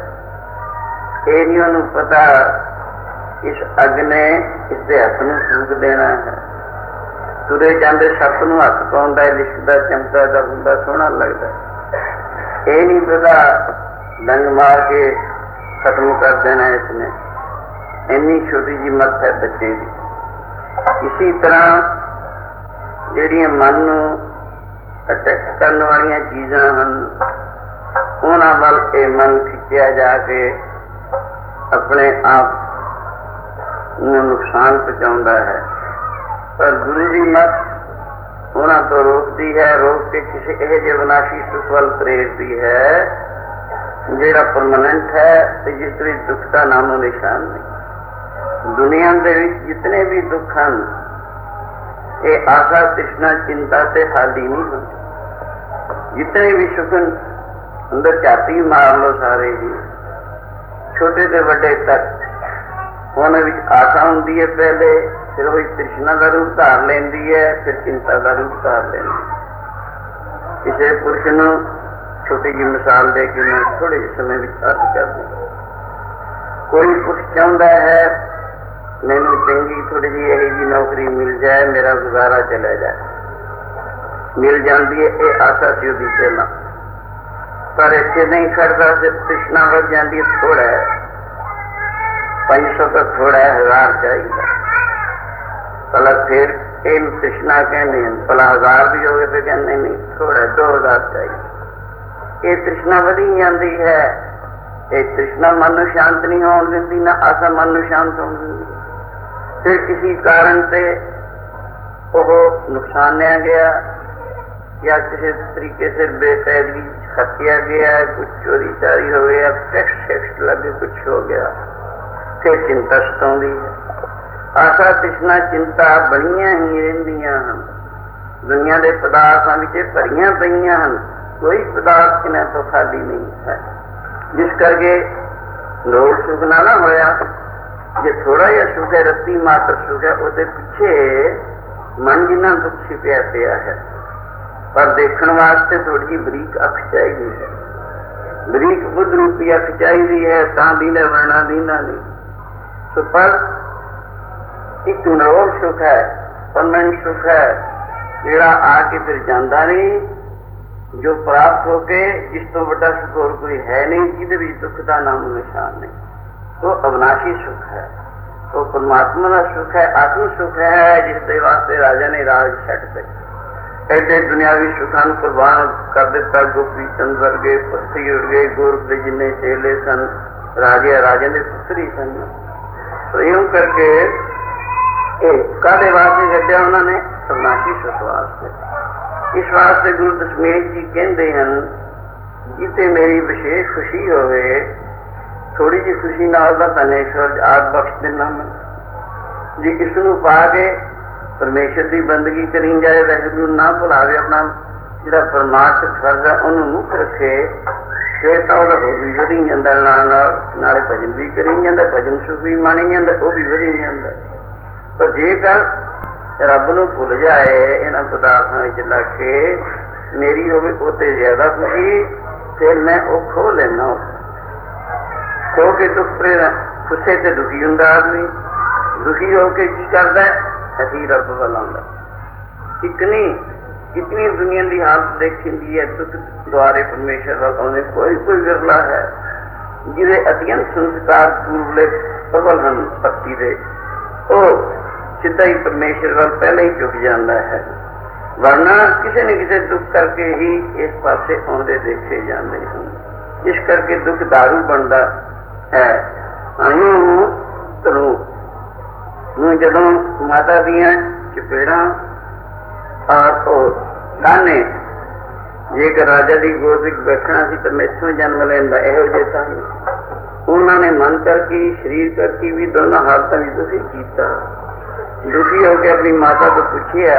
ਇਹ ਨਹੀਂ ਉਹਨੂੰ ਪਤਾ ਇਸ ਅੱਗ ਨੇ ਇਸਦੇ ਹੱਥ ਨੂੰ ਫੂਕ ਦੇਣਾ ਹੈ। ਤੁਰੇ ਜਾਂਦੇ ਸੱਪ ਨੂੰ ਹੱਥ ਪਾਉਂਦਾ ਹੈ, ਲਿਸ਼ਕਦਾ ਚਮਕਦਾ ਹੁੰਦਾ, ਸੋਹਣਾ ਲੱਗਦਾ। ਇਹ ਨਹੀਂ ਪਤਾ ਡੰਗ ਮਾਰ ਕੇ ਖਤਮ ਕਰ ਦੇਣਾ ਇਸਨੇ। ਇੰਨੀ ਛੋਟੀ ਜਿਹੀ ਮੱਤ ਹੈ ਬੱਚੇ ਦੀ। ਇਸੀ ਤਰ੍ਹਾਂ ਜਿਹੜੀਆਂ ਮਨ ਨੂੰ ਅਟੈਕ ਕਰਨ ਵਾਲੀਆਂ ਚੀਜ਼ਾਂ ਹਨ, ਉਹਨਾਂ ਵੱਲ ਇਹ ਮਨ ਖਿੱਚਿਆ ਜਾ ਕੇ ਆਪਣੇ ਆਪ ਨੂੰ ਨੁਕਸਾਨ ਪਹੁੰਚਾਉਂਦਾ ਹੈ। ਪਰ ਗੁਰੂ ਦੀ ਮੱਤ ਉਹਨਾਂ ਤੋਂ ਰੋਕਦੀ ਹੈ, ਰੋਕ ਕੇ ਕਿਸੇ ਇਹੋ ਜਿਹੇ ਵਿਨਾਸ਼ੀ ਸੁਖ ਵੱਲ ਪ੍ਰੇਰਦੀ ਹੈ ਜਿਹੜਾ ਪਰਮਾਨੈਂਟ ਹੈ ਤੇ ਜਿਸ ਵਿੱਚ ਦੁੱਖ ਦਾ ਨਾਮੋ ਨਿਸ਼ਾਨ ਨਹੀਂ। ਦੁਨੀਆ ਦੇ ਵਿੱਚ ਜਿਤਨੇ ਵੀ ਦੁੱਖ ਹਨ, ਇਹ ਆਸਾ ਤ੍ਰਿਸ਼ਨਾ ਚਿੰਤਾ ਤੇ ਹਾਲੀ ਨਹੀਂ ਹੁੰਦੀ। ਜਿਤਨੇ ਵੀ ਸੁਖ ਅੰਦਰ ਝਾਤੀ ਮਾਰ ਲੋ ਸਾਰੇ ਹੀ, ਛੋਟੇ ਤੇ ਵੱਡੇ ਤੱਕ, ਉਹਨਾਂ ਵਿੱਚ ਆਸਾ ਹੁੰਦੀ ਹੈ ਪਹਿਲੇ, ਫਿਰ ਉਹ ਤ੍ਰਿਸ਼ਨਾ ਦਾ ਰੂਪ ਧਾਰ ਲੈਂਦੀ ਹੈ, ਫਿਰ ਚਿੰਤਾ ਦਾ ਰੂਪ ਧਾਰ ਲੈਂਦੀ ਹੈ। ਕਿਸੇ ਪੁਰਸ਼ ਨੂੰ ਛੋਟੀ ਜਿਹੀ ਮਿਸਾਲ ਦੇ ਕੇ ਮੈਂ ਥੋੜੇ ਜਿਹੇ ਸਮੇਂ ਵਿੱਚ ਅਰਥ ਕਰ ਦੂੰ। ਕੋਈ ਪੁਰਸ਼ ਚਾਹੁੰਦਾ ਹੈ ਮੈਨੂੰ ਚੰਗੀ ਥੋੜੀ ਜਿਹੀ ਇਹੋ ਜਿਹੀ ਨੌਕਰੀ ਮਿਲ ਜਾਏ, ਮੇਰਾ ਗੁਜ਼ਾਰਾ ਚਲਾ ਜਾਏ। ਮਿਲ ਜਾਂਦੀ ਹੈ, ਇਹ ਆਸਾ ਸੀ ਉਹਦੀ ਪਹਿਲਾਂ। पर इतने नहीं खड़ता सिर्फ तृष्णा बढ़ जाती है। थोड़ा है 500 का थोड़ा है, 1000 चाहिए। भला फिर इन तृष्णा कहने भला 1000 भी हो गए फिर कहने नहीं थोड़ा 2000 चाहिए। ये तृष्णा बढ़ी जाती है। ये तृष्णा मन को शांत नहीं होने देती, ना आशा मन को शांत होने देती। फिर किसी कारण से वो नुकसानिया गया या किसी तरीके से बेकायदगी हत्या गया, कुछ चोरी चारी हो गया, टैक्स लगे, कुछ हो गया, फिर चिंता सताउंदी है। आशा तृष्णा चिंता बड़ियां ही रहिंदियां हन। दुनिया के पदार्थों में भरियां पईयां हन, कोई पदार्थ इन्हां तो खाली नहीं है। जिस करके लोग सुख ना होया, जे थोड़ा जिहा सुख है, रत्ती मात्र सुख है, उसके पीछे मन जिन्ना दुख छिपिया पिया है। पर देखने वास्ते थोड़ी जी बरीक अख चाहिए है, बरीक बुद्ध रूपी अख चाहिए है, तां दीना वरना दीना नहीं। तो पर एक नरोल सुख है, परमानेंट सुख है, जेड़ा आके फिर जाता नहीं, जो प्राप्त होके जिस तो बड़ा सुख और कोई है नहीं, जिहदे विच दुख का नाम निशान नहीं। तो अविनाशी सुख है, तो परमात्मा का सुख है, आत्म सुख है, जिसके वास्ते राजा ने राज छड्ड दे ऐसे दुनियावी सुखां नूं कुर्बान कर दिता। गोपी चंद वर्गे पत्थी उड़ गए, गोरख के जिन्ने चेले सन, राजे राजे के पुत्री सन। तो यूं करके कादे वास्ते कढ़िया उन्होंने अविनाशी सुख वास्ते। इस वास्ते गुरु दशमेश जी कहते हैं, जिते मेरी विशेष खुशी होवे, थोड़ी जी खुशी नाल दा धनेश्वर आग बख्श देना मैं। जी इसनूं पा के परमेश्वर की बंदगी करी जाए, वाहिगुरू ना भुलावे, अपना जिहड़ा परमार्थ फर्ज है उन्होंने मुख रखे, फिर तो वह भी वधी जाता, नाले भजन भी करी जाता, भजन सुख भी मानी जाता, वह भी वधी जाता। पर जेकर रब नूं भुल जाए, इन्हां पदार्थां विच लग के मेरी होवे उते ज्यादा खुशी, फिर मैं वो खो लेना। खो के दुख गुस्से से दुखी हुंदा आदमी, दुखी होके की करदा है, असीं रब वल आउंदा। कितनी दुनिया की हालत देखी है, दुख द्वारे परमेश्वर वल आउंदे कोई विरला है, जिहदे अत्यंत संस्कार पूर्वले प्रबल हैं भक्ति दे, सीधा ही परमेश्वर वल पहले ही झुक जाता है। वरना किसी न किसी दुख करके ही इस पासे आउंदे देखे जाते हैं। इस करके दुख दारू बनता है। जदों माता दियां चपेड़ा और ताने, जेकर राजा की गोद विच बैठना सी तो मैथों जन्म लैंदा, इहो जे ताने उन्होंने मन करके शरीर करके भी दोनों हालतों में दुखी किया। दुखी होकर अपनी माता को पूछिया,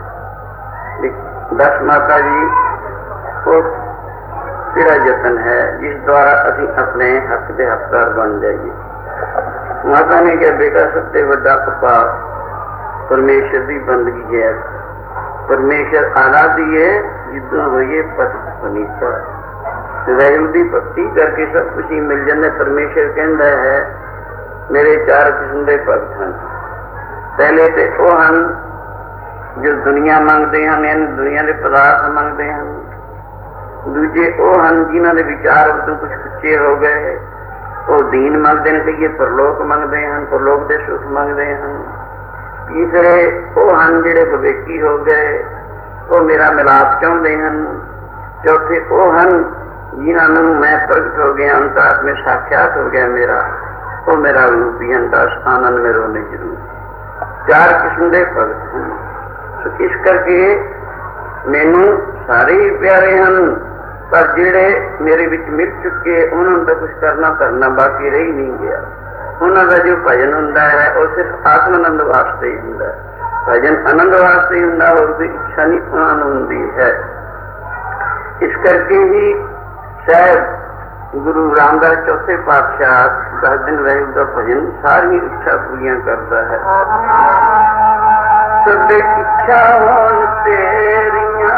दस माता जी वो किहड़ा यतन है जिस द्वारा असीं अपने हक के हकदार बन जाइए। माता ने कहा, बेटा सबसे बड़ा उपाय परमेश्वर की बंदगी है। परमेश्वर आराधी है, जिद्दों होइए पति पनीता, वाहिगुरू की भक्ति करके सब कुछ ही मिल जाता। परमेश्वर कहता है, मेरे 4 किस्म के भगत हैं। पहले तो वह हैं जो दुनिया मंगते हैं, यानी दुनिया के पदार्थ मंगते हैं। दूजे वह हैं जिन्हों के विचार तो कुछ उच्चे हो गए, वो दीन मंगते हैं, कहिए परलोक मंगते हैं, परलोक के सुख मंगते हैं। तीसरे वो हैं जिहड़े विवेकी हो गए, वो मेरा मिलाप चाहते हैं। चौथे वो हैं जिन्होंने मैं प्रगट हो गया, अंतरात्मा में साक्षात हो गया मेरा, वो मेरा रूप ही अंतर आनंद में रोने जरूर। 4 किस्म के भगत हैं। तो इस करके मैनू सारे ही प्यारे हैं, पर जेड़े मेरे विच मिल चुके उन्होंने तो कुछ करना बाकी रही नहीं गया। उन्होंने जो भजन होंदा है वो सिर्फ आत्मानंद वास्ते ही होंदा है, भजन आनंद वास्ते ही होंदा, और कोई इच्छा नहीं उन्होंने होंदी है। इस करके ही शायद गुरु रामदास चौथे पातशाह 10 दिन वाहिगुरू का भजन सारी इच्छा पूरी करता है। सब इच्छा होन तेरियां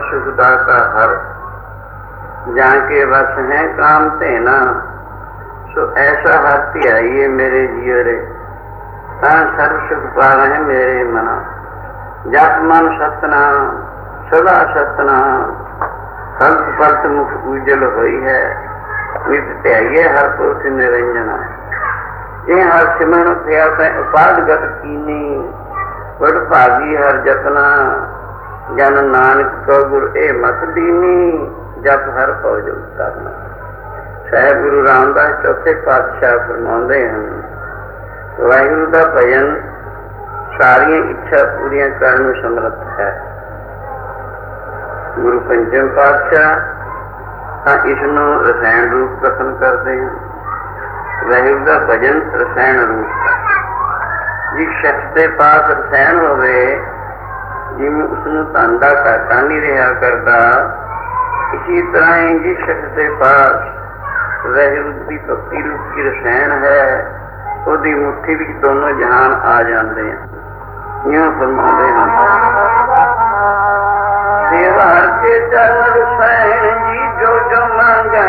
सुखदा का हर, जहाँ के वश है काम तेना, सो ऐसा हर ध्याइए मेरे जियो रे, ता सर्व सुख पावे है मेरे मना। जप मन सतनाम सदा सतनाम, कल्प पलट मुख उजल होई है, नित ध्याइए हर पुरख निरंजना। ये हर सिमरन प्रयास उपाधगत कीनी, बड़ भागी हर जतना, जन नानक को गुर ए मत दीनी, जप हर फौज करना। साहिब गुरु रामदास चौथे पातशाह फरमाते हैं, वाहिगुरु का भजन सारिया इच्छा पूरी करने में समर्थ है। गुरु पंचम पातशाह इसनों रसायन रूप कथन करते हैं। वाहिगुरु का भजन रसायन रूप है। जिस शख्स के पास रसायन होवे, जिमें उसनों धन का घाटा नहीं रहा करता, इसी तरह ही जिस शख्स के पास वाहिगुरु की भक्ति रूप की रसायन है, उसकी मुट्ठी में दोनों जहान आ जाते हैं। यूं फरमाते हैं, सेवा के चल रसायन जी जो जो मांगे,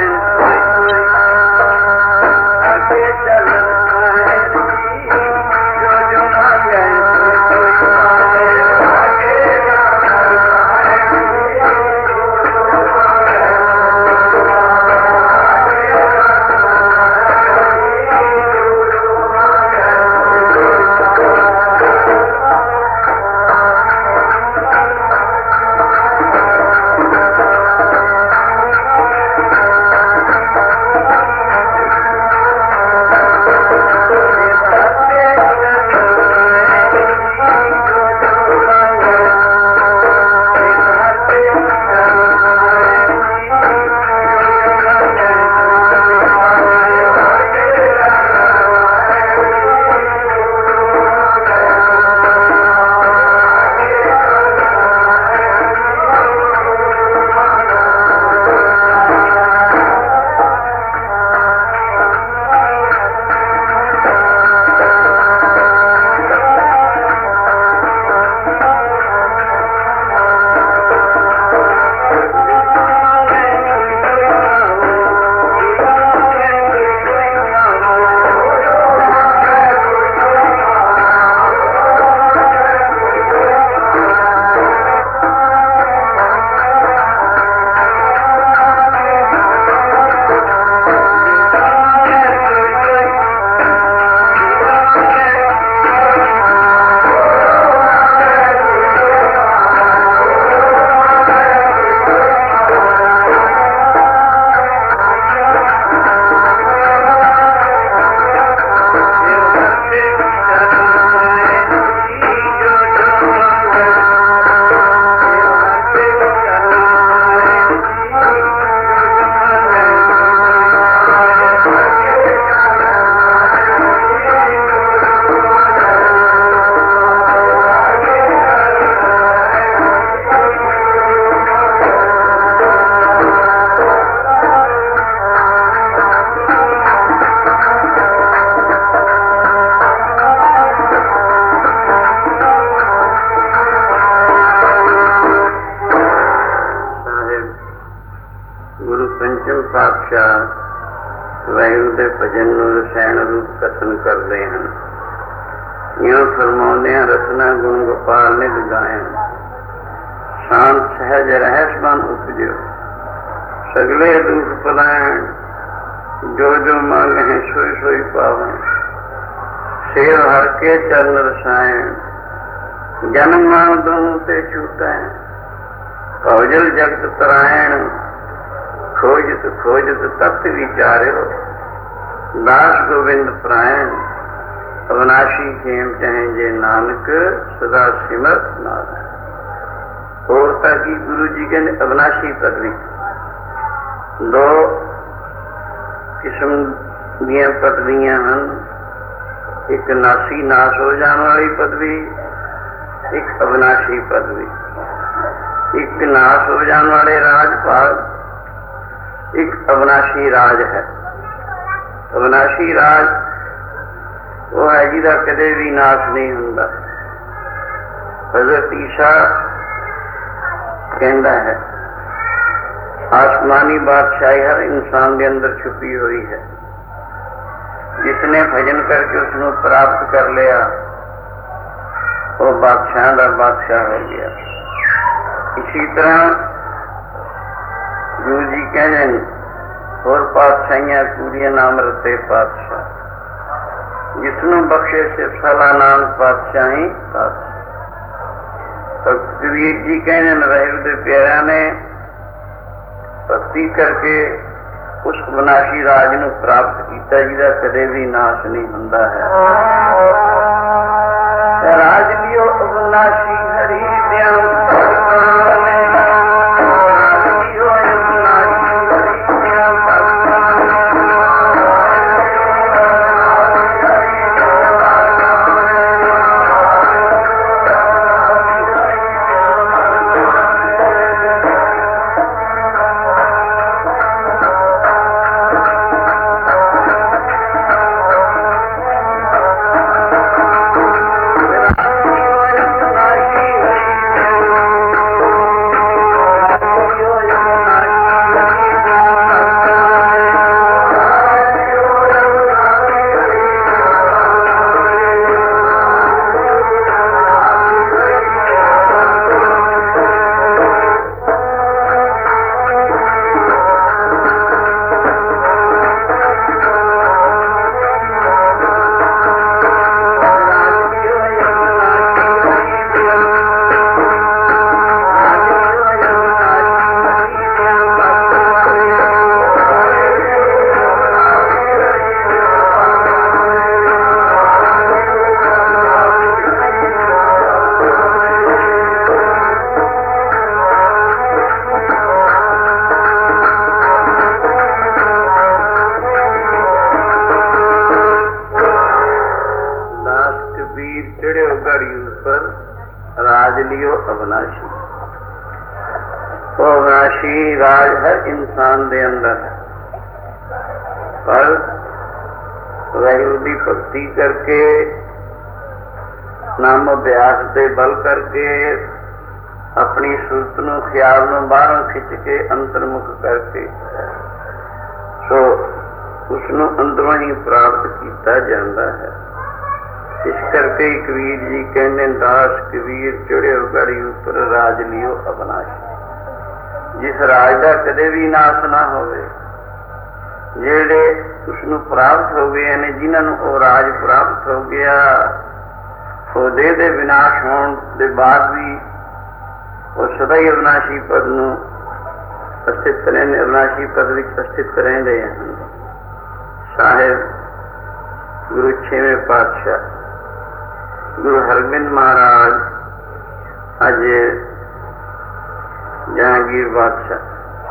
आगे चल रसायन जी जो जो मांगे, वाहिगुरु के भजन रसायन रूप कथन करते हैं। यूं फरमाते हैं, रसना गुण गोपाल ने गायन, शांत सहज रहस मन उपजो, सगले दुख पलायन, जो जो मांग है सोई सोई पावन, सेव हर के चरण रसायन, जन्म मान दोनों ते छूटा, भवजल जगत तरायण, खोजत खोजत तत्व विचार्यो, दास गोविंद प्रायण, अविनाशी खेम चाहे जे नानक सदा सिमरत नारायण। और ताकि गुरु जी के अविनाशी पदवी, दो किस्म दियां पदवियां हैं, एक नासी नाश हो जाने वाली पदवी, एक अविनाशी पदवी। एक नाश हो जाने वाले राज भाग, एक अविनाशी राज है। अविनाशी राज वो है जिहदा कदे भी नाश नहीं हुंदा। हज़रत ईसा कहता है आसमानी बादशाही हर इंसान के अंदर छुपी हुई है। जिसने भजन करके उसको प्राप्त कर लिया वो बादशाह का बादशाह हो गया। इसी तरह गुरु जी कहते और पातशाहियां पूरियां नाम रते पातशाह, जिसनों बख्शे से फला नाम पातशाही पातशाह। तो कबीर जी कहते वाहिगुरू दे प्यारा ने भक्ति करके उस विनाशी राज ਨੂੰ प्राप्त किया जिहदा कदे भी नाश नहीं हुंदा है। राज लियो अविनाशी हरि ध्यान अविनाशी। वो अविनाशी राज हर इंसान के अंदर है, पर वाहिगुरू की भक्ति करके नाम अभ्यास के बल करके अपनी सुरत नूं ख्याल नूं बाहरों खिंच के अंतर्मुख करके सो उसनूं अंदरों ही प्राप्त किया जाता है। इस करके कबीर जी कहते दास कबीर चढ़ियो गड़ी उपर राज लियो अविनाशी। जिस राज का कदे भी नाश ना होवे, जेड़े उसनूं प्राप्त हो गए ने, जिन्होंने वो राज प्राप्त हो गया, ਉਹਦੇ ਦੇ विनाश होने के बाद भी वो सदा ही अविनाशी पद नूं अस्तित्व रहंदे, अविनाशी पद विच अस्तित्व रहंदे हैं। साहिब गुरु छेवें पातशाह गुरु हरगोबिंद महाराज अज जहांगीर बादशाह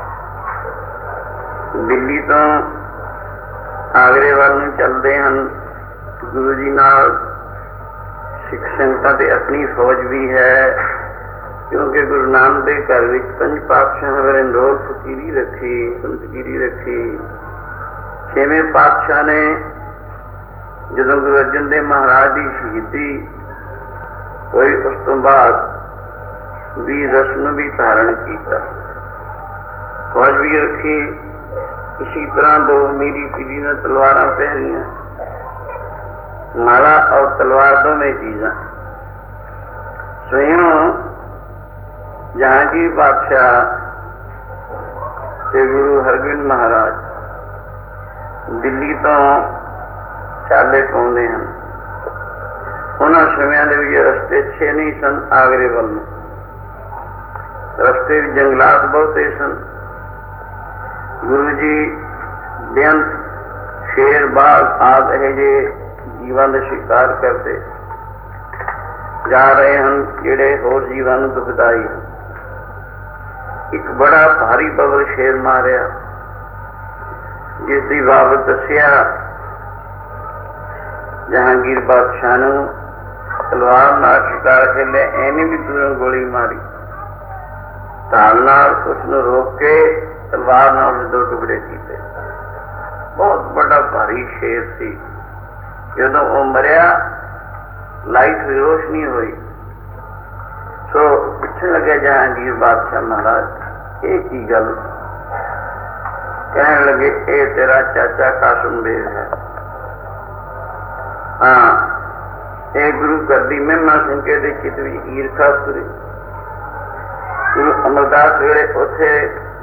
दिल्ली तो आगरे वाल नूं चलदे हन। गुरु जी नाल सिख संगतां ते अपनी फौज भी है, क्योंकि गुरु नानक दे घर विच पंज पातशाह वे रोल फकीरी रखी, संतगिरी रखी। छेवें पातशाह ने जदों गुरु अर्जन देव महाराज की शहीदी होई, उस तो बाद वीर रस नूं भी धारण किया, फौज भी रखी। इसी तरह दो मीरी पीढ़ी ने तलवारां पहनियां, माला और तलवार दोवें चीज़ां। स्वयं जहांगीर बादशाह ते गुरु हरगोबिंद महाराज दिल्ली तो चाले पाउंदे हन। उन्हां समयां दे विच रस्ते अच्छे नहीं सन, आगरे वल रस्ते जंगलात बहुते सन। गुरु जी बेअंत शेर बाघ आदि यह जे जीवन का शिकार करते जा रहे हैं, जेड़े होर जीवन दुखदाई हैं। एक बड़ा भारी बबल शेर मारिया, जिसकी बाबत दसिया जहांगीर बादशाह नूं तलवार नाल शिकार खेले, एने भी दूरों गोली मारी, ढाल नाल उसनूं रोक के तलवार नाल दो टुकड़े कीते। बहुत बड़ा भारी शेर सी। जदों वो मरिया लाइट रोशनी हुई, सो पूछन लगे जहांगीर बादशाह महाराज ये की गल, कहने लगे ये तेरा चाचा कासुम्बेर है। हाँ, ये गुरु करदी महिमा सुन के दे चित विच ईरखा तुरी। गुरु अमरदास वेले उथे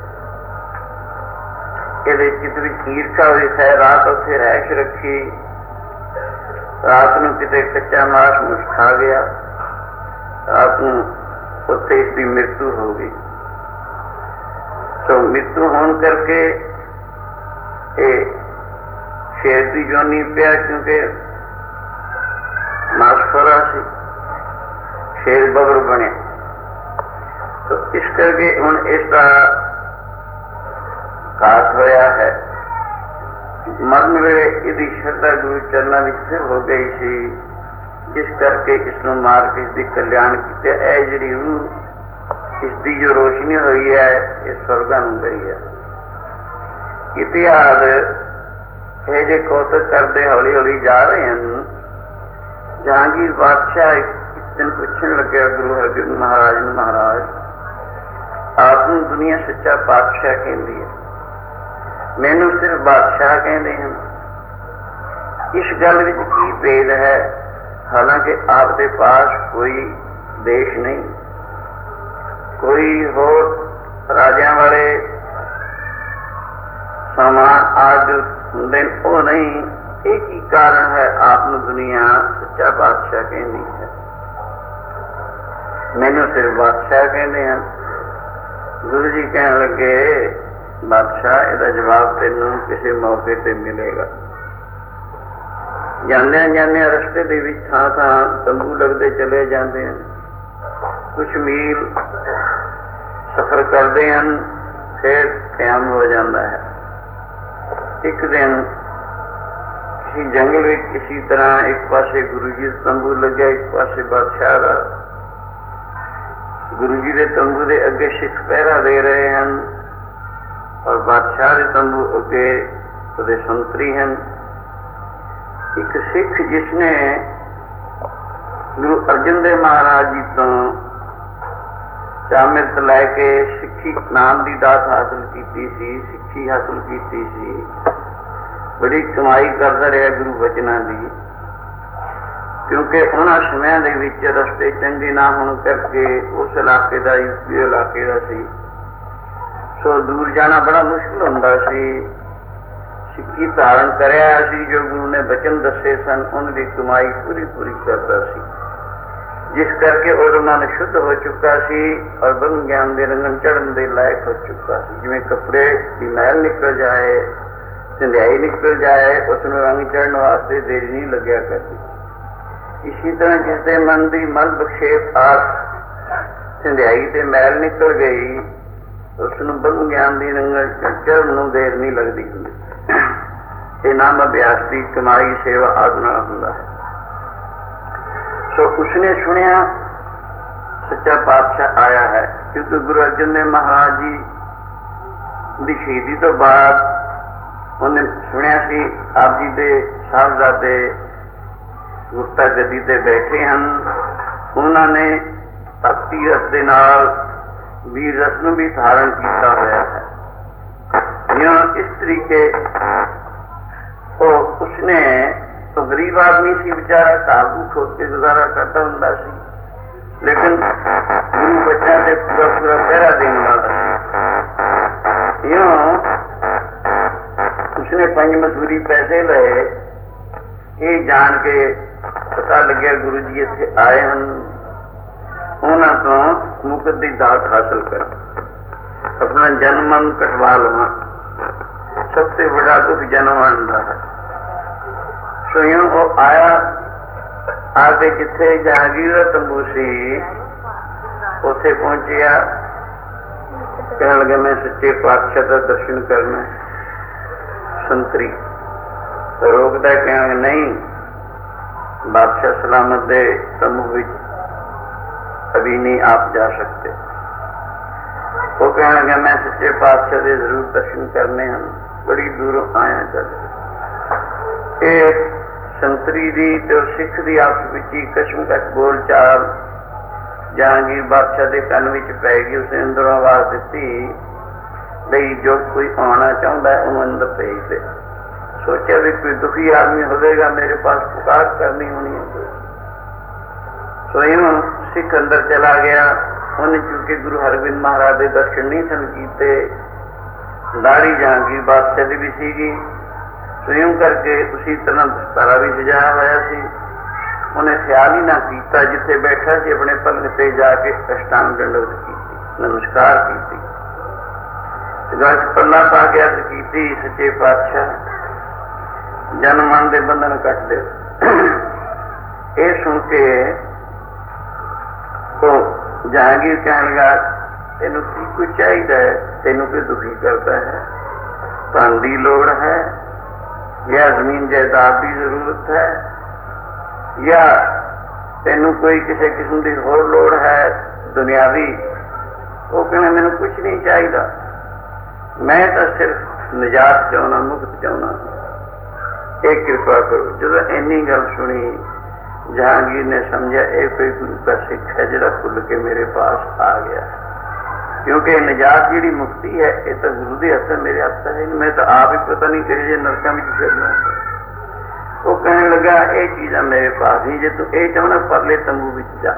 ਇਹਦੇ ਚਿੱਤ ਵਿੱਚ ਈਰਖਾ ਹੋਈ ਹੈ। ਰਾਤ ਉੱਥੇ ਰਹਿਸ਼ ਰੱਖੀ। ਰਾਤ ਨੂੰ ਕਿਤੇ ਕੱਚਾ ਮਾਸ ਮੁਸ ਖਾ ਗਿਆ। ਰਾਤ ਨੂੰ ਉੱਥੇ ਇਸ ਦੀ ਮ੍ਰਿਤੂ ਹੋ ਗਈ। ਸੋ ਮ੍ਰਿਤੂ ਹੋਣ ਕਰਕੇ ਇਹ ਸ਼ੇਰ ਦੀ ਜੋਨੀ ਪਿਆ, ਕਿਉਂਕਿ ਮਾਸਖੋਰਾ ਸੀ, ਸ਼ੇਰ ਬਬਰ ਬਣਿਆ। ਸੋ ਇਸ ਕਰਕੇ ਹੁਣ ਇਸ ਦਾ ਘਾਤ ਹੋਇਆ ਹੈ। ਮਰਨ ਵੇਲੇ ਇਹਦੀ ਸ਼ਰਧਾ ਗੁਰੂ ਚਰਨਾਂ ਵਿੱਚ ਫਿਰ ਹੋ ਗਈ ਸੀ, ਜਿਸ ਕਰਕੇ ਇਸ ਨੂੰ ਮਾਰ ਕੇ ਇਸ ਦੀ ਕਲਿਆਣ ਕੀਤਾ। ਇਹ ਜਿਹੜੀ ਰੂਹ, ਇਸ ਦੀ ਜੋ ਰੋਸ਼ਨੀ ਹੋਈ ਹੈ, ਇਹ ਸਵਰਗਾਂ ਨੂੰ ਗਈ ਹੈ। ਇਤਿਹਾਸ ਇਹ ਜੇ ਕੌਤਕ ਕਰਦੇ ਹੌਲੀ ਹੌਲੀ ਜਾ ਰਹੇ ਹਨ। ਜਹਾਂਗੀਰ ਬਾਦਸ਼ਾਹ ਇੱਕ ਦਿਨ ਪੁੱਛਣ ਲੱਗਿਆ ਗੁਰੂ ਹਰਗੋਬਿੰਦ ਮਹਾਰਾਜ ਨੂੰ, ਮਹਾਰਾਜ ਆਪ ਨੂੰ ਦੁਨੀਆ ਸੱਚਾ ਪਾਤਸ਼ਾਹ ਕਹਿੰਦੀ ਹੈ, ਮੈਨੂੰ ਸਿਰਫ ਬਾਦਸ਼ਾਹ ਕਹਿੰਦੇ ਹਨ। ਇਸ ਗੱਲ ਵਿੱਚ ਕੀ ਭੇਦ ਹੈ? ਹਾਲਾਂਕਿ ਆਪ ਦੇ ਪਾਸ ਕੋਈ ਦੇਸ਼ ਨਹੀਂ, ਕੋਈ ਹੋਰ ਰਾਜਿਆਂ ਵਾਲੇ ਸਮਾਨ ਆਦਿ ਹੁੰਦੇ ਉਹ ਨਹੀਂ। ਇਹ ਕੀ ਕਾਰਨ ਹੈ ਆਪ ਨੂੰ ਦੁਨੀਆ ਸੱਚਾ ਬਾਦਸ਼ਾਹ ਕਹਿੰਦੀ ਹੈ? ਮੈਨੂੰ ਸਿਰਫ ਬਾਦਸ਼ਾਹ ਕਹਿੰਦੇ ਹਨ। ਗੁਰੂ ਜੀ ਕਹਿਣ ਲੱਗੇ, ਬਾਦਸ਼ਾਹ ਇਹਦਾ ਜਵਾਬ ਤੈਨੂੰ ਕਿਸੇ ਮੌਕੇ ਤੇ ਮਿਲੇਗਾ। ਜਾਂਦਿਆਂ ਜਾਂਦਿਆਂ ਰਸਤੇ ਦੇ ਵਿੱਚ ਥਾਂ ਥਾਂ ਤੰਬੂ ਲੱਗਦੇ ਚਲੇ ਜਾਂਦੇ ਹਨ। ਕੁਛ ਮੀਲ ਸਫ਼ਰ ਕਰਦੇ ਹਨ, ਫਿਰ ਕਿਆਮ ਹੋ ਜਾਂਦਾ ਹੈ। ਇੱਕ ਦਿਨ ਕਿਸੇ ਜੰਗਲ ਵਿੱਚ ਕਿਸੇ ਤਰ੍ਹਾਂ ਇੱਕ ਪਾਸੇ ਗੁਰੂ ਜੀ ਦਾ ਤੰਬੂ ਲੱਗਿਆ, ਇੱਕ ਪਾਸੇ ਬਾਦਸ਼ਾਹ ਦਾ। ਗੁਰੂ ਜੀ ਦੇ ਤੰਬੂ ਦੇ ਅੱਗੇ ਸਿੱਖ ਪਹਿਰਾ ਦੇ ਰਹੇ ਹਨ ਔਰ ਬਾਦਸ਼ਾਹ ਦੇ ਤੰਬੂ ਅੱਗੇ ਉਹਦੇ ਸੰਤਰੀ ਹਨ। ਇੱਕ ਸਿੱਖ ਜਿਸਨੇ ਗੁਰੂ ਅਰਜਨ ਦੇਵ ਮਹਾਰਾਜ ਜੀ ਤੋਂ ਚਾਮਿਰਤ ਲੈ ਕੇ ਸਿੱਖੀ ਨਾਮ ਦੀ ਦਾਤ ਹਾਸਲ ਕੀਤੀ ਸੀ, ਸਿੱਖੀ ਹਾਸਲ ਕੀਤੀ ਸੀ, ਬੜੀ ਕਮਾਈ ਕਰਦਾ ਰਿਹਾ ਗੁਰੂ ਵਚਨਾਂ ਦੀ। ਕਿਉਂਕਿ ਉਹਨਾਂ ਸਮਿਆਂ ਦੇ ਵਿੱਚ ਰਸਤੇ ਚੰਗੇ ਨਾ ਹੋਣ ਕਰਕੇ ਉਸ ਇਲਾਕੇ ਦਾ, ਯੂਪੀ ਇਲਾਕੇ ਦਾ ਸੀ, ਸੋ ਦੂਰ ਜਾਣਾ ਬੜਾ ਮੁਸ਼ਕਿਲ ਹੁੰਦਾ ਸੀ। ਸਿੱਖੀ ਧਾਰਨ ਕਰਿਆ ਸੀ, ਜੋ ਗੁਰੂ ਨੇ ਬਚਨ ਦੱਸੇ ਸਨ, ਉਹਨਾਂ ਦੀ ਕਮਾਈ ਪੂਰੀ ਪੂਰੀ ਕਰਦਾ ਸੀ, ਜਿਸ ਕਰਕੇ ਉਹਦਾ ਮਨ ਸ਼ੁੱਧ ਹੋ ਚੁੱਕਾ ਸੀ ਔਰ ਬ੍ਰਹਮ ਗਿਆਨ ਦੇ ਰੰਗਣ ਚੜ੍ਹਨ ਦੇ ਲਾਇਕ ਹੋ ਚੁੱਕਾ ਸੀ। ਜਿਵੇਂ ਕੱਪੜੇ ਦੀ ਮੈਲ ਨਿਕਲ ਜਾਏ, ਧੰਦਿਆਈ ਨਿਕਲ ਜਾਏ, ਉਸ ਨੂੰ ਰੰਗ ਚੜ੍ਹਨ ਵਾਸਤੇ ਦੇਰੀ ਨਹੀਂ ਲੱਗਿਆ ਕਰਦੀ। ਇਸੀ ਤਰ੍ਹਾਂ ਜਿਸ ਦੇ ਮਨ ਦੀ ਮਲ ਬਖਸ਼ੇਪ ਆਸ ਧੰਦਿਆਈ ਤੇ ਮੈਲ ਨਿਕਲ ਗਈ, ਉਸ ਨੂੰ ਬ੍ਰਹਮ ਗਿਆਨ ਦੀ ਰੰਗਣ ਚੜ੍ਹਨ ਨੂੰ ਦੇਰ ਨਹੀਂ ਲੱਗਦੀ ਹੁੰਦੀ। ਇਹ ਨਾਮ ਅਭਿਆਸ ਦੀ ਕਮਾਈ ਸੇਵਾ ਆਦਿ ਨਾਲ ਹੁੰਦਾ ਹੈ। ਸੋ ਉਸਨੇ ਸੁਣਿਆ ਸੱਚਾ ਪਾਤਸ਼ਾਹ ਆਇਆ ਹੈ, ਕਿਉਂਕਿ ਗੁਰੂ ਅਰਜਨ ਦੇਵ ਮਹਾਰਾਜ ਜੀ ਦੀ ਸ਼ਹੀਦੀ ਤੋਂ ਬਾਅਦ ਉਹਨੇ ਸੁਣਿਆ ਸੀ ਆਪ ਜੀ ਦੇ ਸਾਹਿਬਜ਼ਾਦੇ ਗੁਰਤਾ ਗੱਦੀ ਤੇ ਬੈਠੇ ਹਨ। ਉਹਨਾਂ ਨੇ ਭਗਤੀ ਰਸ ਦੇ ਨਾਲ ਵੀਰ ਰਸ ਨੂੰ ਵੀ ਧਾਰਨ ਕੀਤਾ ਹੋਇਆ ਹੈ। ਇਸ ਤਰੀਕੇ ਉਸਨੇ तो गरीब आदमी सी बेचारा काबू खोद के गुजारा करता ਹੁੰਦਾ ਸੀ, लेकिन गुरु बच्चा से पूरा पूरा पहरा देने वाला ਸੀ। उसने 5 मजदूरी पैसे लए, ये जान के पता लगे गुरु जी इत्थे आए हैं, उन्होंने तो मुकत की दात हासिल कर अपना जन्म मन कटवा लवा। सबसे बड़ा दुख जन्म मन का है। सो वो आया, आके जिथे जहांगीर का तंबू सी उथे पहुंचिया, कहने लगे मैं सच्चे पातशाह का दर्शन करना। संतरी तो रोकता, कहने नहीं, बादशाह सलामत दे तंबू विच अभी नहीं आप जा सकते। वो कहने लगे मैं सच्चे पातशाह के जरूर दर्शन करने हैं, बड़ी दूरों आया। चल एक संतरी दी तो सिख दी आपस विच कशमकश बोल चाल जहांगीर बादशाह के कन विच पै गई। उसने अंदरों आवाज दी, ਲਈ ਜੋ ਕੋਈ ਆਉਣਾ ਚਾਹੁੰਦਾ है वो अंदर भेज दे। सोचा भी कोई दुखी आदमी होगा मेरे पास पुकार करनी होनी है। स्वयं सिख अंदर चला गया। उन्हें चूंकि गुरु हरगोबिंद महाराज के दर्शन नहीं सन कीते, दाढ़ी जहांगीर बादशाह की भी सीगी, स्वयं करके उसी तरह दस्तारा भी सजाया होया सी। उन्हें ख्याल ही ना किया, जिथे बैठा सी अपने पलंग से जाके अष्टांग दंडवत की, नमस्कार की, गल पल्ला पा के अर्ज की, सच्चे पातशाह जन मन के बंधन कट दे। ये सुन के तो जहांगीर कहने लगा, तेनू की कुछ चाहिए, तेनू कोई दुखी करता है, धन की लोड़ है या जमीन जायदाद की जरूरत है या तेनू कोई किसी किस्म की होर लोड़ है दुनियावी? वो कहना मैनू कुछ नहीं चाहिए, मैं तो सिर्फ निजात चाहना, मुक्त चाहना, एक कृपा करो। जो इन्नी गल सुनी जहांगीर ने समझा ये कोई गुरु का सिख है जो खुल के मेरे पास आ गया, क्योंकि निजात जी मुक्ति है ये तो गुरु के हथ, मेरे हथ है, मैं तो आप ही पता नहीं करी नरकों में फिरना। वो कहने लगा ये चीज़ा मेरे पास नहीं, जो तू ये चाहना परले तंबू में जा।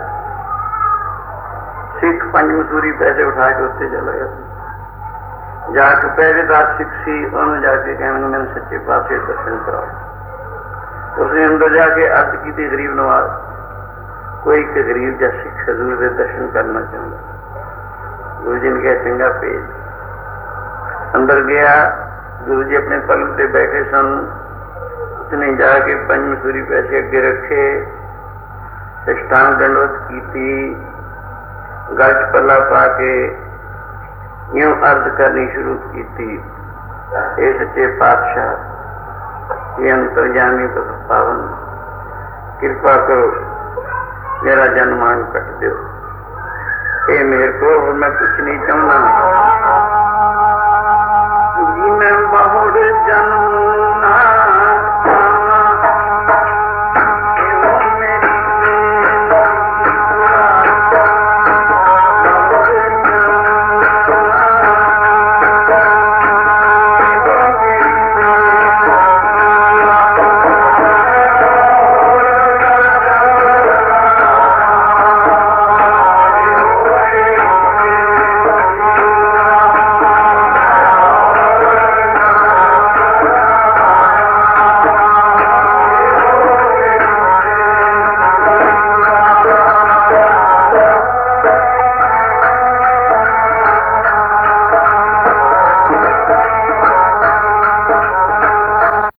सिख पंज मसूरी पैसे उठा के उत्ते चला गया, जाके पहरेदार सिख सी उन्होंने जाके कहने मैंने सच्चे पातशाह दर्शन कराओ। उसने अंदर जाके अर्ज की गरीब नवाज, कोई के गरीब या सिख हजूर के दर्शन करना चाहता। गुरु जी ने कहा चंगा भेज। अंदर गया, गुरु जी अपने पलंग पे बैठे सन, उसने जाके पंज मसूरी पैसे अगे रखे, अष्टांग दंडवत की, गल च पल्ला पा के यूं अर्ज करनी शुरू की, ये सच्चे पातशाह ये अंतर्यामी तो पावन, कृपा करो मेरा जन्मान कट दो, ये मेरे को और मैं कुछ नहीं चाहना। मैं बहुत जन्म